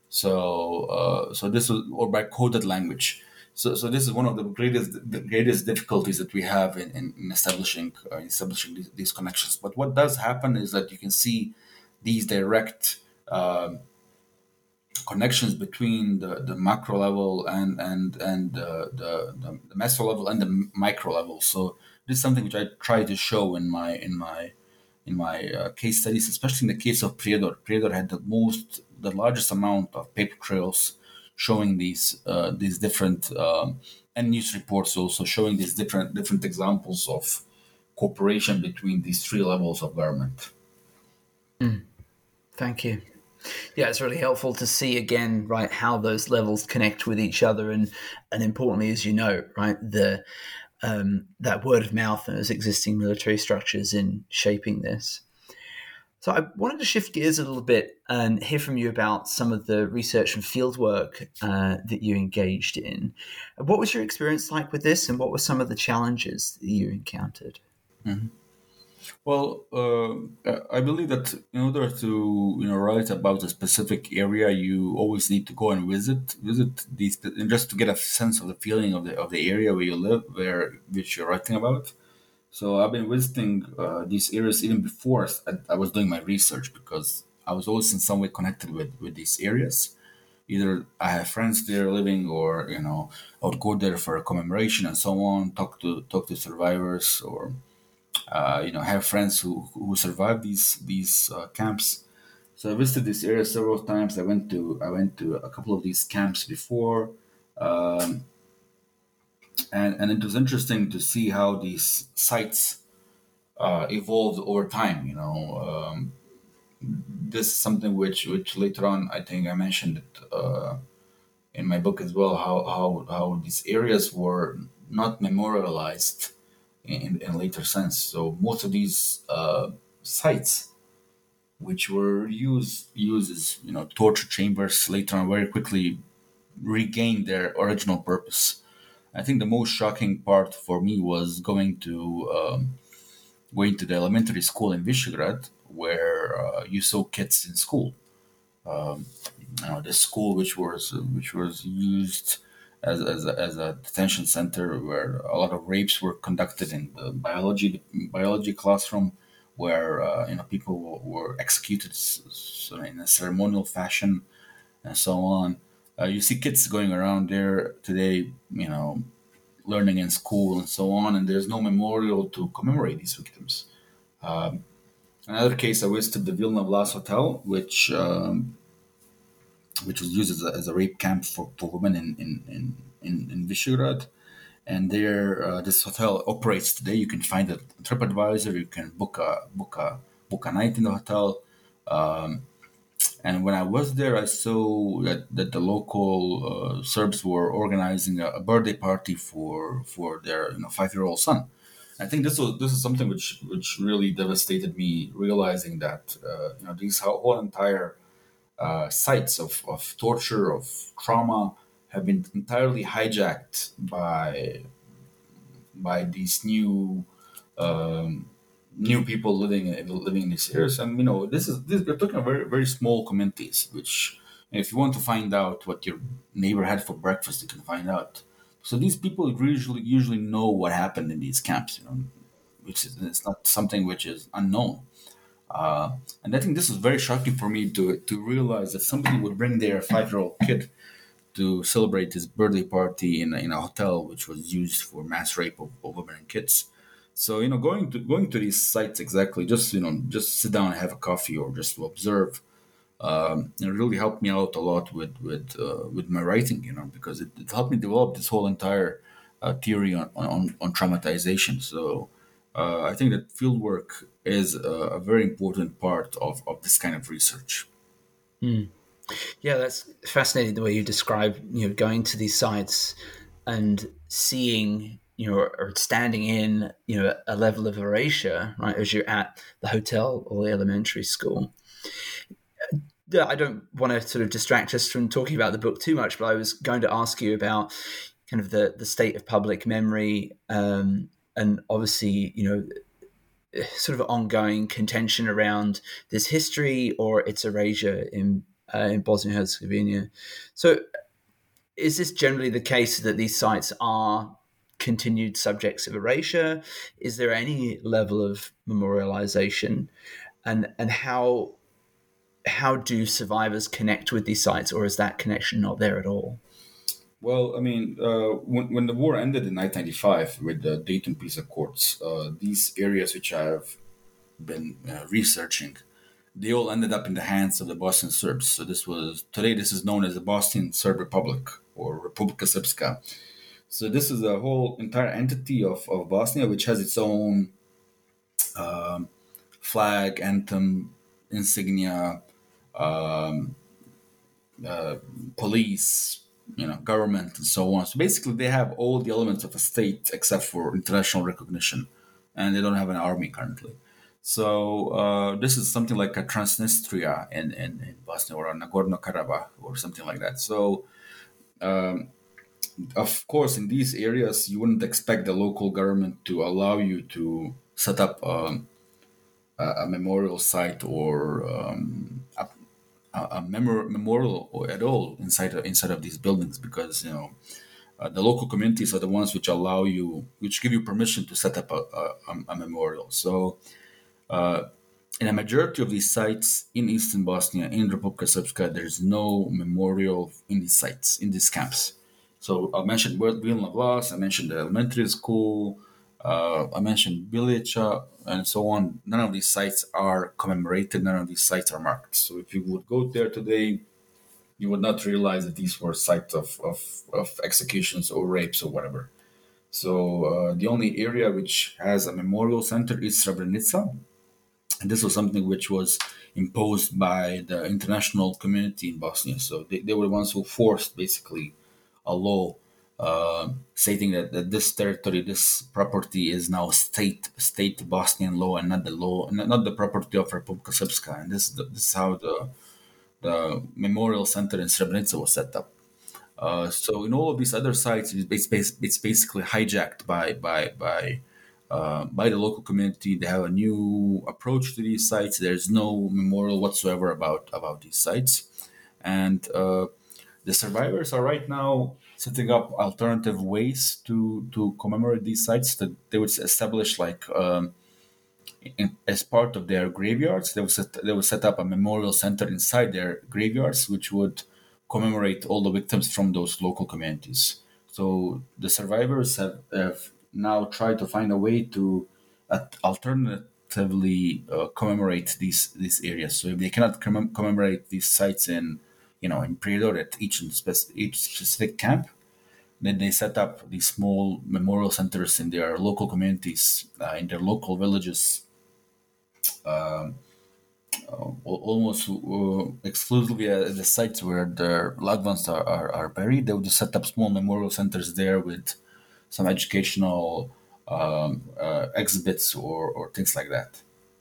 So, uh, so this was, or by coded language. So, so this is one of the greatest, the greatest difficulties that we have in, in, in establishing, uh, establishing these, these connections. But what does happen is that you can see these direct uh, connections between the, the macro level and and and uh, the, the the meso level and the micro level. So this is something which I try to show in my in my in my uh, case studies, especially in the case of Prijedor. Prijedor had the most, the largest amount of paper trails showing these uh, these different um, and news reports also showing these different different examples of cooperation between these three levels of government.
Mm. Thank you. Yeah, it's really helpful to see again, right, how those levels connect with each other, and and importantly, as you know, right, the um, that word of mouth and those existing military structures in shaping this. So I wanted to shift gears a little bit and hear from you about some of the research and fieldwork uh, that you engaged in. What was your experience like with this, and what were some of the challenges that you encountered?
Mm-hmm. Well, uh, I believe that in order to you know write about a specific area, you always need to go and visit visit these, and just to get a sense of the feeling of the of the area where you live, where which you're writing about. So I've been visiting uh, these areas even before I, I was doing my research, because I was always in some way connected with with these areas. Either I have friends there living, or you know I would go there for a commemoration and so on, talk to talk to survivors, or uh, you know, have friends who who survived these these uh, camps. So I visited this area several times. I went to I went to a couple of these camps before, um, and and it was interesting to see how these sites uh, evolved over time. You know, um, this is something which which later on I think I mentioned it uh, in my book as well. How how how these areas were not memorialized in, in later sense. So most of these uh, sites, which were used used as you know torture chambers, later on very quickly regained their original purpose. I think the most shocking part for me was going to um, going to the elementary school in Visegrad, where uh, you saw kids in school. Um, you know, the school which was which was used as, as, a, as a detention center, where a lot of rapes were conducted in the biology biology classroom, where uh, you know people were, were executed in a ceremonial fashion, and so on. Uh, you see kids going around there today, you know, learning in school and so on, and there's no memorial to commemorate these victims. Um, another case, I visited the Vilna Vlas Hotel, which um, which was used as a, as a rape camp for, for women in in in, in, in Visegrad. And there, uh, this hotel operates today. You can find it on TripAdvisor. You can book a book a book a night in the hotel. Um, and when I was there, I saw that, that the local uh, Serbs were organizing a, a birthday party for for their you know five year old son. I think this was this is something which which really devastated me, realizing that uh, you know these whole entire uh, sites of, of torture, of trauma, have been entirely hijacked by by these new um, new people living living in these areas. And you know, this is this, we're talking about very very small communities. Which, if you want to find out what your neighbor had for breakfast, you can find out. So these people usually usually know what happened in these camps. You know, which is it's not something which is unknown. Uh, and I think this is very shocking for me to to realize that somebody would bring their five year old kid to celebrate his birthday party in a, in a hotel which was used for mass rape of, of women and kids. So you know, going to going to these sites exactly, just you know, just sit down and have a coffee or just to observe. Um, it really helped me out a lot with with uh, with my writing, you know, because it, it helped me develop this whole entire uh, theory on, on on traumatization. So uh, I think that fieldwork is a, a very important part of, of this kind of research.
Mm. Yeah, that's fascinating the way you describe, you know, going to these sites and seeing, you know, or standing in, you know, a level of erasure, right, as you're at the hotel or the elementary school. Yeah, I don't want to sort of distract us from talking about the book too much, but I was going to ask you about kind of the, the state of public memory, um, and obviously, you know, sort of ongoing contention around this history or its erasure in uh, in Bosnia and Herzegovina. So is this generally the case that these sites are continued subjects of erasure? Is there any level of memorialization? And and how how do survivors connect with these sites, or is that connection not there at all?
Well, I mean, uh, when, when the war ended in nineteen ninety-five with the Dayton Peace Accords, uh, these areas which I have been uh, researching, they all ended up in the hands of the Bosnian Serbs. So this was, today this is known as the Bosnian Serb Republic, or Republika Srpska. So this is a whole entire entity of, of Bosnia, which has its own um, flag, anthem, insignia, um, uh, police, you know, government, and so on. So basically, they have all the elements of a state except for international recognition, and they don't have an army currently. So uh, this is something like a Transnistria in, in, in Bosnia, or a Nagorno-Karabakh, or something like that. So, um, of course, in these areas, you wouldn't expect the local government to allow you to set up um, a, a memorial site or um, a, a memor- memorial at all inside of, inside of these buildings, because you know uh, the local communities are the ones which allow you, which give you permission to set up a, a, a memorial. So. Uh, in a majority of these sites in Eastern Bosnia, in Republika Srpska, there's no memorial in these sites, in these camps. So I mentioned Vilna Vlas, I mentioned the elementary school, uh, I mentioned Bilića, and so on. None of these sites are commemorated, none of these sites are marked. So if you would go there today, you would not realize that these were sites of, of, of executions or rapes or whatever. So uh, the only area which has a memorial center is Srebrenica. And this was something which was imposed by the international community in Bosnia. So they, they were the ones who forced basically a law uh, stating that, that this territory, this property is now state state Bosnian law and not the law, not the property of Republika Srpska. And this, this is how the, the memorial center in Srebrenica was set up. Uh, so in all of these other sites, it's, it's basically hijacked by by by Uh, by the local community. They have a new approach to these sites. There's no memorial whatsoever about, about these sites. And uh, the survivors are right now setting up alternative ways to, to commemorate these sites, that they would establish like um, in, as part of their graveyards. They would, set, they would set up a memorial center inside their graveyards, which would commemorate all the victims from those local communities. So the survivors have, have now try to find a way to uh, alternatively uh, commemorate these these areas. So if they cannot commem- commemorate these sites in, you know, in Prijedor at each spec- each specific camp, then they set up these small memorial centers in their local communities, uh, in their local villages, um, uh, almost uh, exclusively at the sites where their loved ones are, are, are buried. They would just set up small memorial centers there with some educational um, uh, exhibits or, or things like that.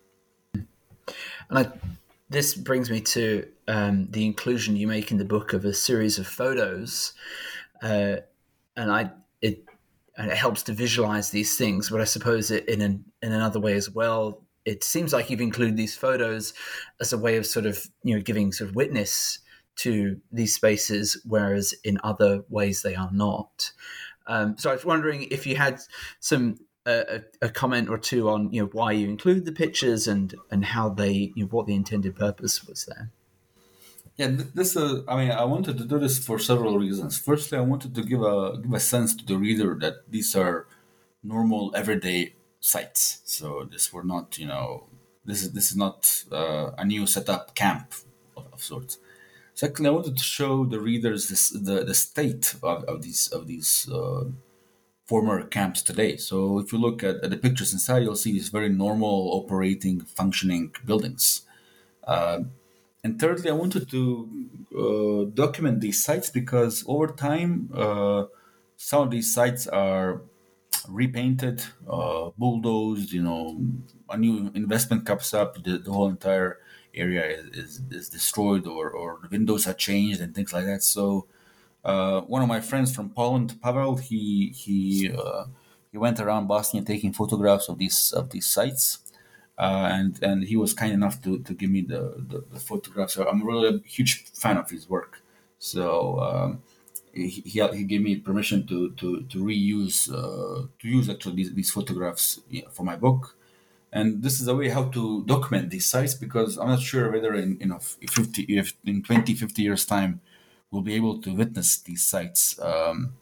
And I, this brings me to um, the inclusion you make in the book of a series of photos, uh, and I it and it helps to visualize these things. But I suppose it, in an, in another way as well, it seems like you've included these photos as a way of sort of, you know, giving sort of witness to these spaces, whereas in other ways they are not. Um, so I was wondering if you had some uh, a, a comment or two on, you know, why you include the pictures and and how they, you know, what the intended purpose was there.
Yeah, this is. I mean, I wanted to do this for several reasons. Firstly, I wanted to give a give a sense to the reader that these are normal, everyday sites. So this were not, you know, this is this is not uh, a new setup camp of, of sorts. Secondly, I wanted to show the readers this, the the state of, of these of these uh, former camps today. So if you look at, at the pictures inside, you'll see these very normal, operating, functioning buildings. Uh, And thirdly, I wanted to uh, document these sites because over time, uh, some of these sites are repainted, uh, bulldozed. You know, a new investment comes up, the, the whole entire area is, is, is destroyed, or, or the windows are changed and things like that. So, uh, one of my friends from Poland, Pavel, he he uh, he went around Bosnia taking photographs of these of these sites. Uh, and and he was kind enough to, to give me the, the, the photographs. So I'm really a huge fan of his work. So um, he, he he gave me permission to to to reuse uh, to use actually these, these photographs for my book. And this is a way how to document these sites, because I'm not sure whether in you know fifty if in twenty, fifty years time we'll be able to witness these sites um,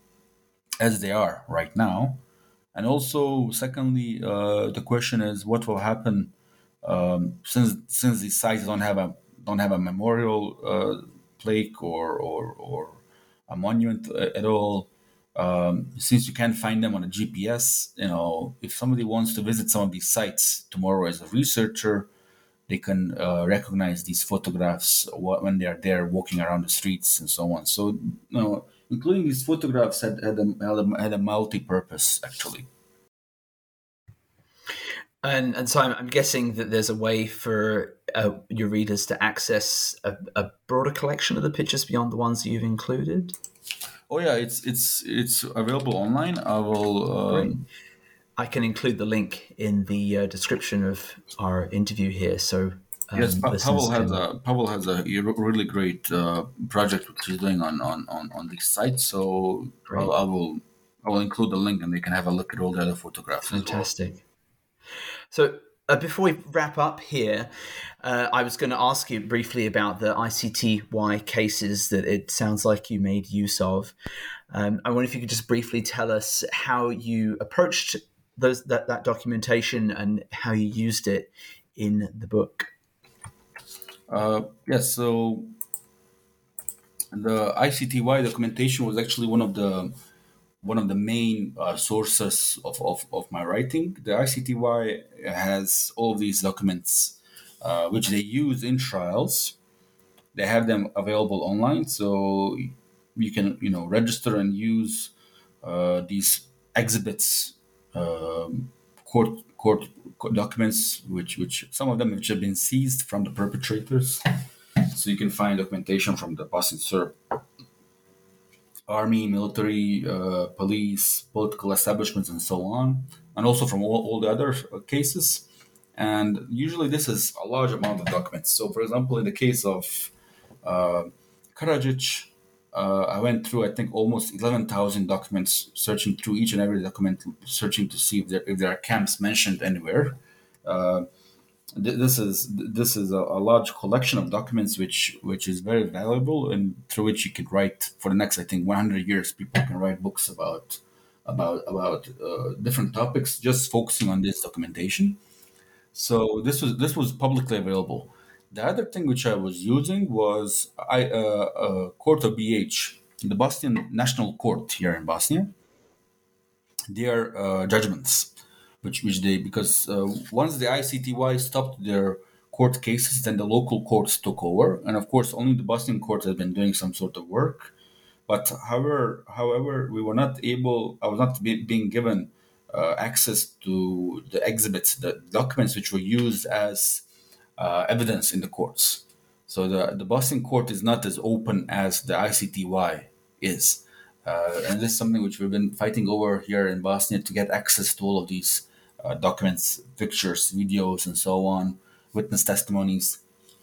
as they are right now. And also, secondly, uh, the question is what will happen um, since since these sites don't have a don't have a memorial uh, plaque or, or or a monument at all. Um, since you can't find them on a G P S, you know, if somebody wants to visit some of these sites tomorrow as a researcher, they can uh, recognize these photographs when they are there walking around the streets and so on. So, you know, including these photographs had had a, had a, had a multi-purpose, actually.
And and so I'm, I'm guessing that there's a way for uh, your readers to access a, a broader collection of the pictures beyond the ones that you've included.
Oh yeah, it's it's it's available online. I will. Um...
I can include the link in the uh, description of our interview here. So
um, yes, pa- Pavel has can... a Pavel has a really great uh, project which he's doing on on on, on these sites. So I'll, I will I will include the link, and they can have a look at all the other photographs.
Fantastic. As well. So uh, before we wrap up here, uh, I was going to ask you briefly about the I C T Y cases that it sounds like you made use of. Um, I wonder if you could just briefly tell us how you approached those that, that documentation and how you used it in the book.
Uh, yes, so the I C T Y documentation was actually one of the one of the main uh, sources of, of, of my writing. The I C T Y has all of these documents, uh, which they use in trials. They have them available online, so you can, you know, register and use uh, these exhibits, um, court court documents, which which some of them which have been seized from the perpetrators. So you can find documentation from the Bosnian Serb army, military, uh, police, political establishments, and so on, and also from all, all the other cases. And usually this is a large amount of documents. So, for example, in the case of uh, Karadzic, uh, I went through, I think, almost eleven thousand documents, searching through each and every document, searching to see if there, if there are camps mentioned anywhere. Uh, This is this is a, a large collection of documents which which is very valuable, and through which you could write for the next, I think, one hundred years. People can write books about about about uh, different topics, just focusing on this documentation. So this was this was publicly available. The other thing which I was using was I uh, uh, Court of B H, the Bosnian National Court here in Bosnia. Their uh, judgments. Which, which they because uh, once the I C T Y stopped their court cases, then the local courts took over, and of course only the Bosnian courts have been doing some sort of work. But however, however, we were not able. I was not be, being given uh, access to the exhibits, the documents which were used as uh, evidence in the courts. So the the Bosnian court is not as open as the I C T Y is. Uh, and this is something which we've been fighting over here in Bosnia to get access to all of these uh, documents, pictures, videos, and so on, witness testimonies.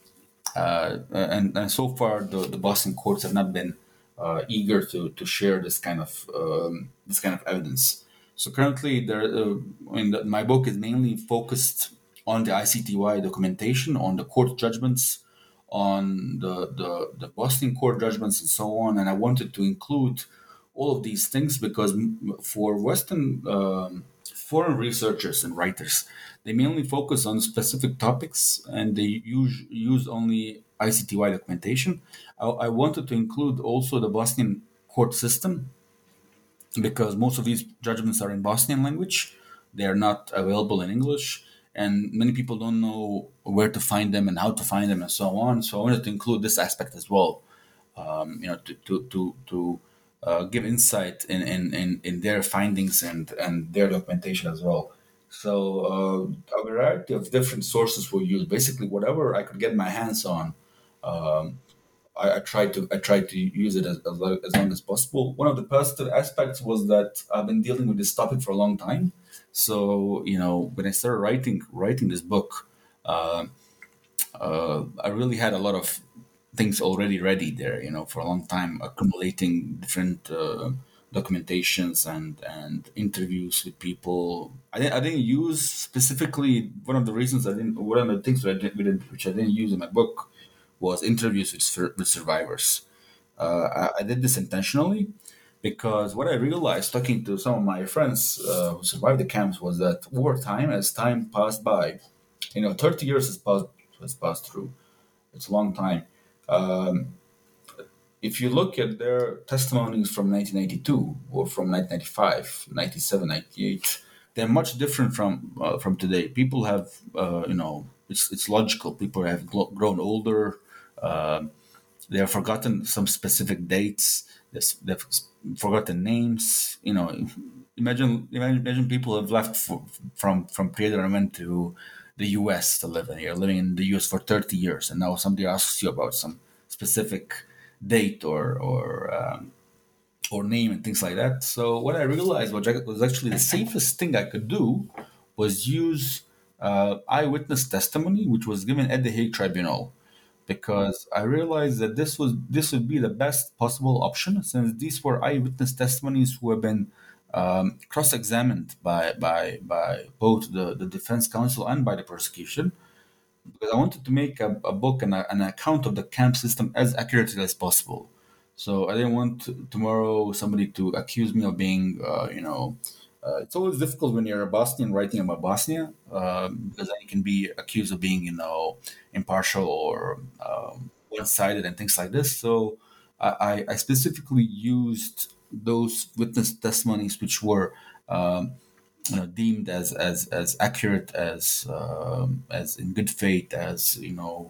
Uh, and, and so far, the, the Bosnian courts have not been uh, eager to, to share this kind of um, this kind of evidence. So currently, there, uh, I mean, the, my book is mainly focused on the I C T Y documentation, on the court judgments, on the, the, the Bosnian court judgments, and so on. And I wanted to include all of these things because for Western um, foreign researchers and writers, they mainly focus on specific topics and they use, use only I C T Y documentation. I, I wanted to include also the Bosnian court system because most of these judgments are in Bosnian language. They are not available in English, and many people don't know where to find them and how to find them and so on. So I wanted to include this aspect as well, um, you know, to to to, to uh, give insight in, in, in, in their findings and, and their documentation as well. So uh, a variety of different sources were used. Basically, whatever I could get my hands on, um, I, I tried to I tried to use it as, as, long, as long as possible. One of the positive aspects was that I've been dealing with this topic for a long time. So you know, when I started writing writing this book, uh, uh, I really had a lot of things already ready there. You know, for a long time, accumulating different uh, documentations and and interviews with people. I didn't I didn't use specifically one of the reasons I didn't one of the things that I didn't which I didn't use in my book was interviews with with survivors. Uh, I, I did this intentionally because what I realized talking to some of my friends uh, who survived the camps was that over time, as time passed by, you know, thirty years has passed has passed through. It's a long time. Um, if you look at their testimonies from nineteen eighty-two or from nineteen ninety-five, ninety-seven, ninety-eight, they're much different from uh, from today. People have, uh, you know, it's it's logical. People have gl- grown older. Uh, they have forgotten some specific dates. They've forgotten names. You know, imagine imagine, imagine people have left for, from from Prijedor and went to the U S to live in here, living in the U S for thirty years, and now somebody asks you about some specific date or or um, or name and things like that. So what I realized was, was actually the safest thing I could do was use uh, eyewitness testimony, which was given at the Hague Tribunal, because I realized that this was this would be the best possible option, since these were eyewitness testimonies who have been um, cross-examined by by by both the, the defense counsel and by the prosecution. Because I wanted to make a, a book and a, an account of the camp system as accurately as possible. So I didn't want to, tomorrow somebody to accuse me of being, uh, you know, uh, it's always difficult when you're a Bosnian writing about Bosnia, um, because then you can be accused of being, you know, impartial or um, one-sided and things like this. So I, I specifically used those witness testimonies which were um, you know, deemed as as as accurate as um, as in good faith as you know.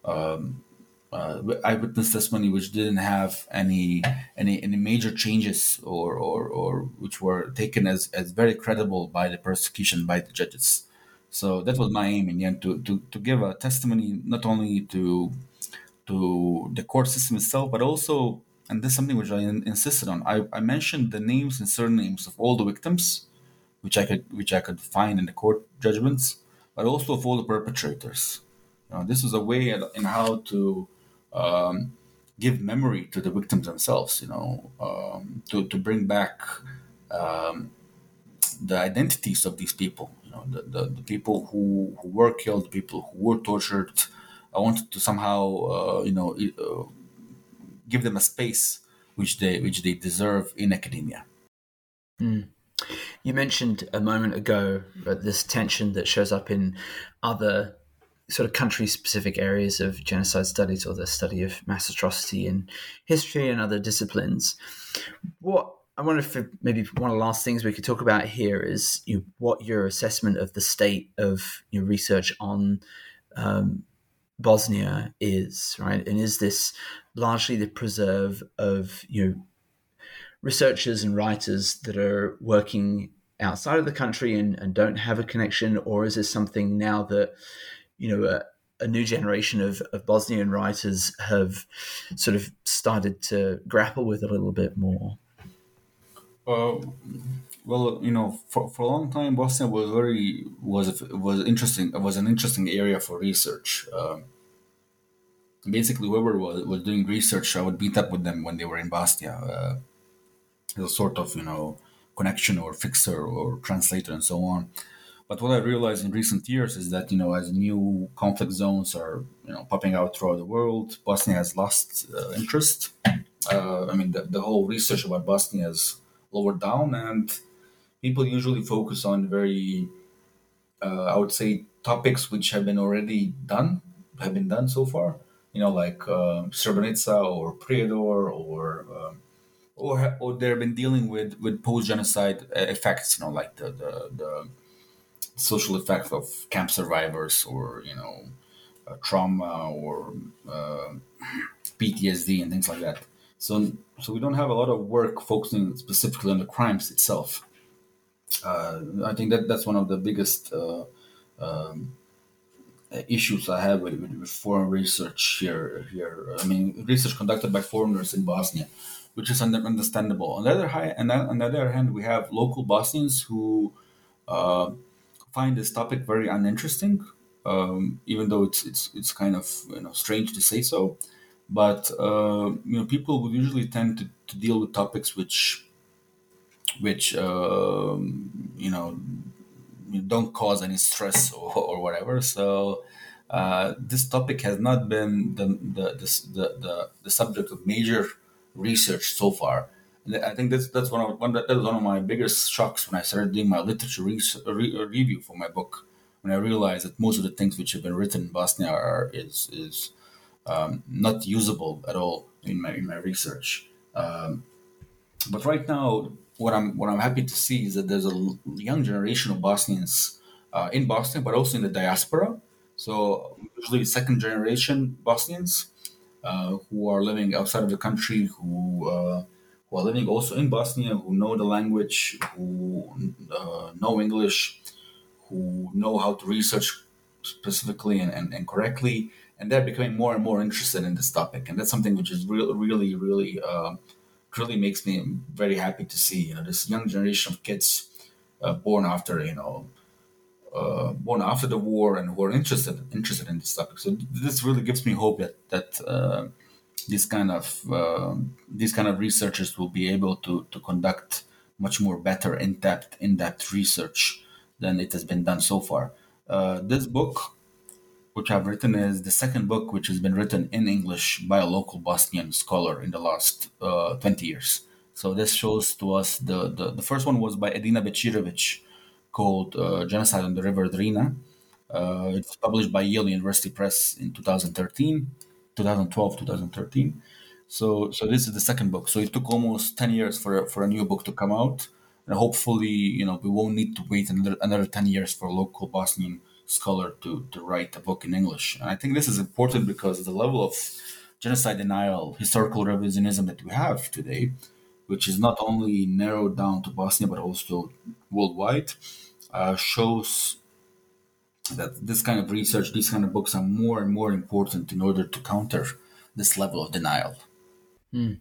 Um, Uh, eyewitness testimony which didn't have any any any major changes or or, or which were taken as, as very credible by the prosecution, by the judges. So that was my aim in the end, to, to, to give a testimony not only to to the court system itself, but also, and this is something which I in, insisted on, I, I mentioned the names and surnames of all the victims which I could which I could find in the court judgments, but also of all the perpetrators. You know, this was a way in how to Um, give memory to the victims themselves, you know, um, to, to bring back um, the identities of these people, you know, the, the, the people who, who were killed, the people who were tortured. I wanted to somehow, uh, you know, uh, give them a space which they which they deserve in academia.
Mm. You mentioned a moment ago uh, this tension that shows up in other sort of country-specific areas of genocide studies, or the study of mass atrocity in history and other disciplines. What I wonder if maybe one of the last things we could talk about here is you know, what your assessment of the state of your research on um, Bosnia is, right? And is this largely the preserve of you know researchers and writers that are working outside of the country and, and don't have a connection, or is this something now that you know, a, a new generation of, of Bosnian writers have sort of started to grapple with a little bit more?
Uh, well, you know, for, for a long time, Bosnia was very was was interesting. Was an interesting area for research. Um basically, whoever was, was doing research, I would meet up with them when they were in Bosnia. Uh, as a sort of you know connection or fixer or translator and so on. But what I realized in recent years is that you know as new conflict zones are you know popping out throughout the world, Bosnia has lost uh, interest. Uh, I mean, the, the whole research about Bosnia is lowered down, and people usually focus on very, uh, I would say, topics which have been already done, have been done so far. You know, like uh, Srebrenica or Prijedor, or um, or ha- or they've been dealing with with post genocide effects. You know, like the, the the social effect of camp survivors, or you know, uh, trauma, or uh, P T S D and things like that. So, so we don't have a lot of work focusing specifically on the crimes itself. Uh, I think that that's one of the biggest uh, um, issues I have with, with, with foreign research here. Here, I mean, research conducted by foreigners in Bosnia, which is under, understandable. On the other hand, and on the other hand, we have local Bosnians who uh, find this topic very uninteresting, um, even though it's it's it's kind of you know strange to say so. But uh, you know, people would usually tend to, to deal with topics which, which um, you know, don't cause any stress or, or whatever. So uh, this topic has not been the the, the the the the subject of major research so far. And I think that's that's one of one that, that was one of my biggest shocks when I started doing my literature re- re- review for my book. When I realized that most of the things which have been written in Bosnia are is is um, not usable at all in my in my research. Um, but right now, what I'm what I'm happy to see is that there's a l- young generation of Bosnians uh, in Bosnia, but also in the diaspora. So usually second generation Bosnians uh, who are living outside of the country, who uh, who are living also in Bosnia, who know the language, who uh, know English, who know how to research specifically and, and, and correctly, and they're becoming more and more interested in this topic. And that's something which is really, really, really, uh, really makes me very happy to see. You know, this young generation of kids uh, born after, you know, uh, born after the war and who are interested interested in this topic. So this really gives me hope that that uh, this kind of uh, these kind of researchers will be able to to conduct much more better in depth in depth research than it has been done so far. Uh, this book, which I've written, is the second book which has been written in English by a local Bosnian scholar in the last uh, twenty years. So this shows to us the, the, the first one was by Edina Bečirović, called uh, Genocide on the River Drina. Uh, it's published by Yale University Press in two thousand thirteen, twenty twelve, twenty thirteen. So, so this is the second book. So it took almost ten years for for a new book to come out, and hopefully, you know, we won't need to wait another another ten years for a local Bosnian scholar to to write a book in English. And I think this is important because the level of genocide denial, historical revisionism that we have today, which is not only narrowed down to Bosnia but also worldwide, uh, shows that this kind of research, these kind of books are more and more important in order to counter this level of denial.
Mm.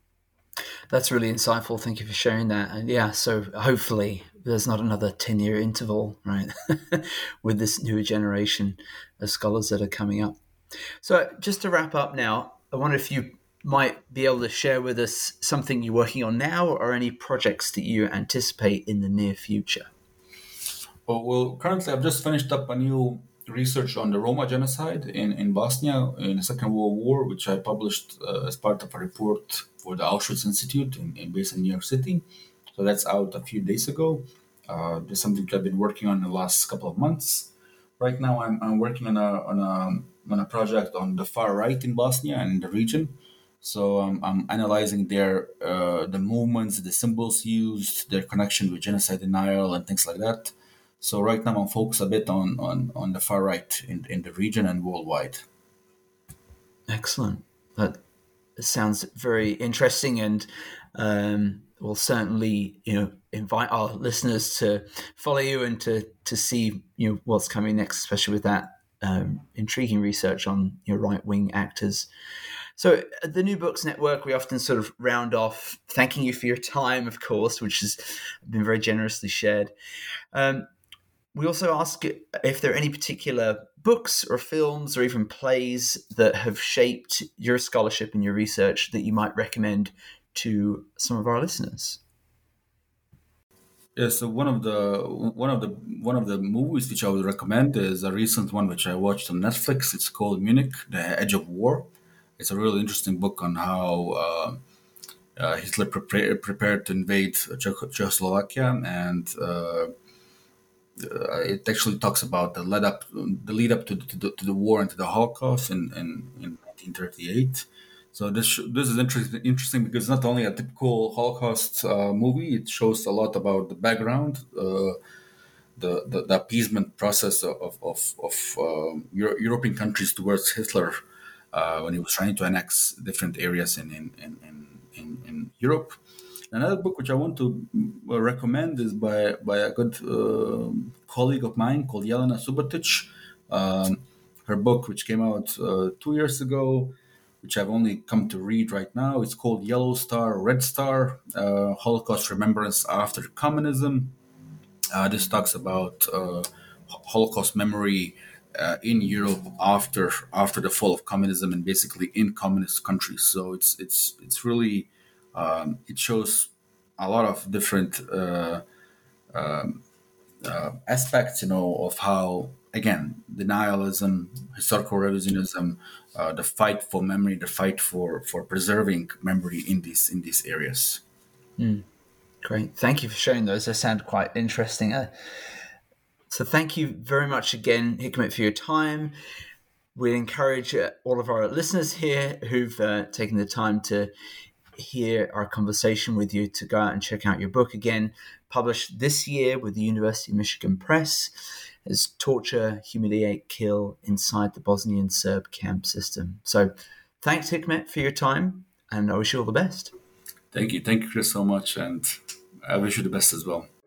That's really insightful. Thank you for sharing that. And yeah, so hopefully there's not another ten-year interval, right, with this newer generation of scholars that are coming up. So just to wrap up now, I wonder if you might be able to share with us something you're working on now or any projects that you anticipate in the near future.
Well, well currently I've just finished up a new research on the Roma genocide in, in Bosnia in the Second World War, which I published uh, as part of a report for the Auschwitz Institute in, in based in New York City. So that's out a few days ago. Uh, there's something I've been working on in the last couple of months. Right now, I'm, I'm working on a, on a on a project on the far right in Bosnia and in the region. So um, I'm analyzing their uh, the movements, the symbols used, their connection with genocide denial, and things like that. So right now, I'm focused a bit on on, on the far right in, in the region and worldwide.
Excellent. That sounds very interesting, and um, we'll certainly, you know, invite our listeners to follow you and to to see, you know, what's coming next, especially with that um, intriguing research on your right wing actors. So at the New Books Network, we often sort of round off thanking you for your time, of course, which has been very generously shared. Um, we also ask if there are any particular books or films or even plays that have shaped your scholarship and your research that you might recommend to some of our listeners.
Yeah, so one of the one of the one of the movies which I would recommend is a recent one which I watched on Netflix. It's called Munich: The Edge of War. It's a really interesting book on how uh, uh, Hitler prepare, prepared to invade Czech- Czechoslovakia, and uh, uh, it actually talks about the lead up the lead up to, to, the, to the war and to the Holocaust in, in, in nineteen thirty-eight. So this this is interesting interesting because not only a typical Holocaust uh, movie, it shows a lot about the background, uh, the, the the appeasement process of of, of uh, Euro- European countries towards Hitler uh, when he was trying to annex different areas in in, in, in, in, in Europe. Another book which I want to uh, recommend is by by a good uh, colleague of mine called Jelena Subotic. Um, her book, which came out uh, two years ago, which I've only come to read right now. It's called Yellow Star, Red Star, uh, Holocaust Remembrance After Communism. Uh, this talks about uh, Holocaust memory uh, in Europe after after the fall of communism and basically in communist countries. So it's it's it's really um, it shows a lot of different uh, um, uh, aspects, you know, of how, again, denialism, historical revisionism, uh, the fight for memory, the fight for, for preserving memory in these in these areas.
Mm, great, thank you for sharing those. They sound quite interesting. Uh, so thank you very much again, Hikmet, for your time. We encourage uh, all of our listeners here who've uh, taken the time to hear our conversation with you to go out and check out your book again, published this year with the University of Michigan Press, as Torture, Humiliate, Kill Inside the Bosnian Serb Camp System. So thanks, Hikmet, for your time, and I wish you all the best.
Thank you. Thank you, Chris, so much, and I wish you the best as well.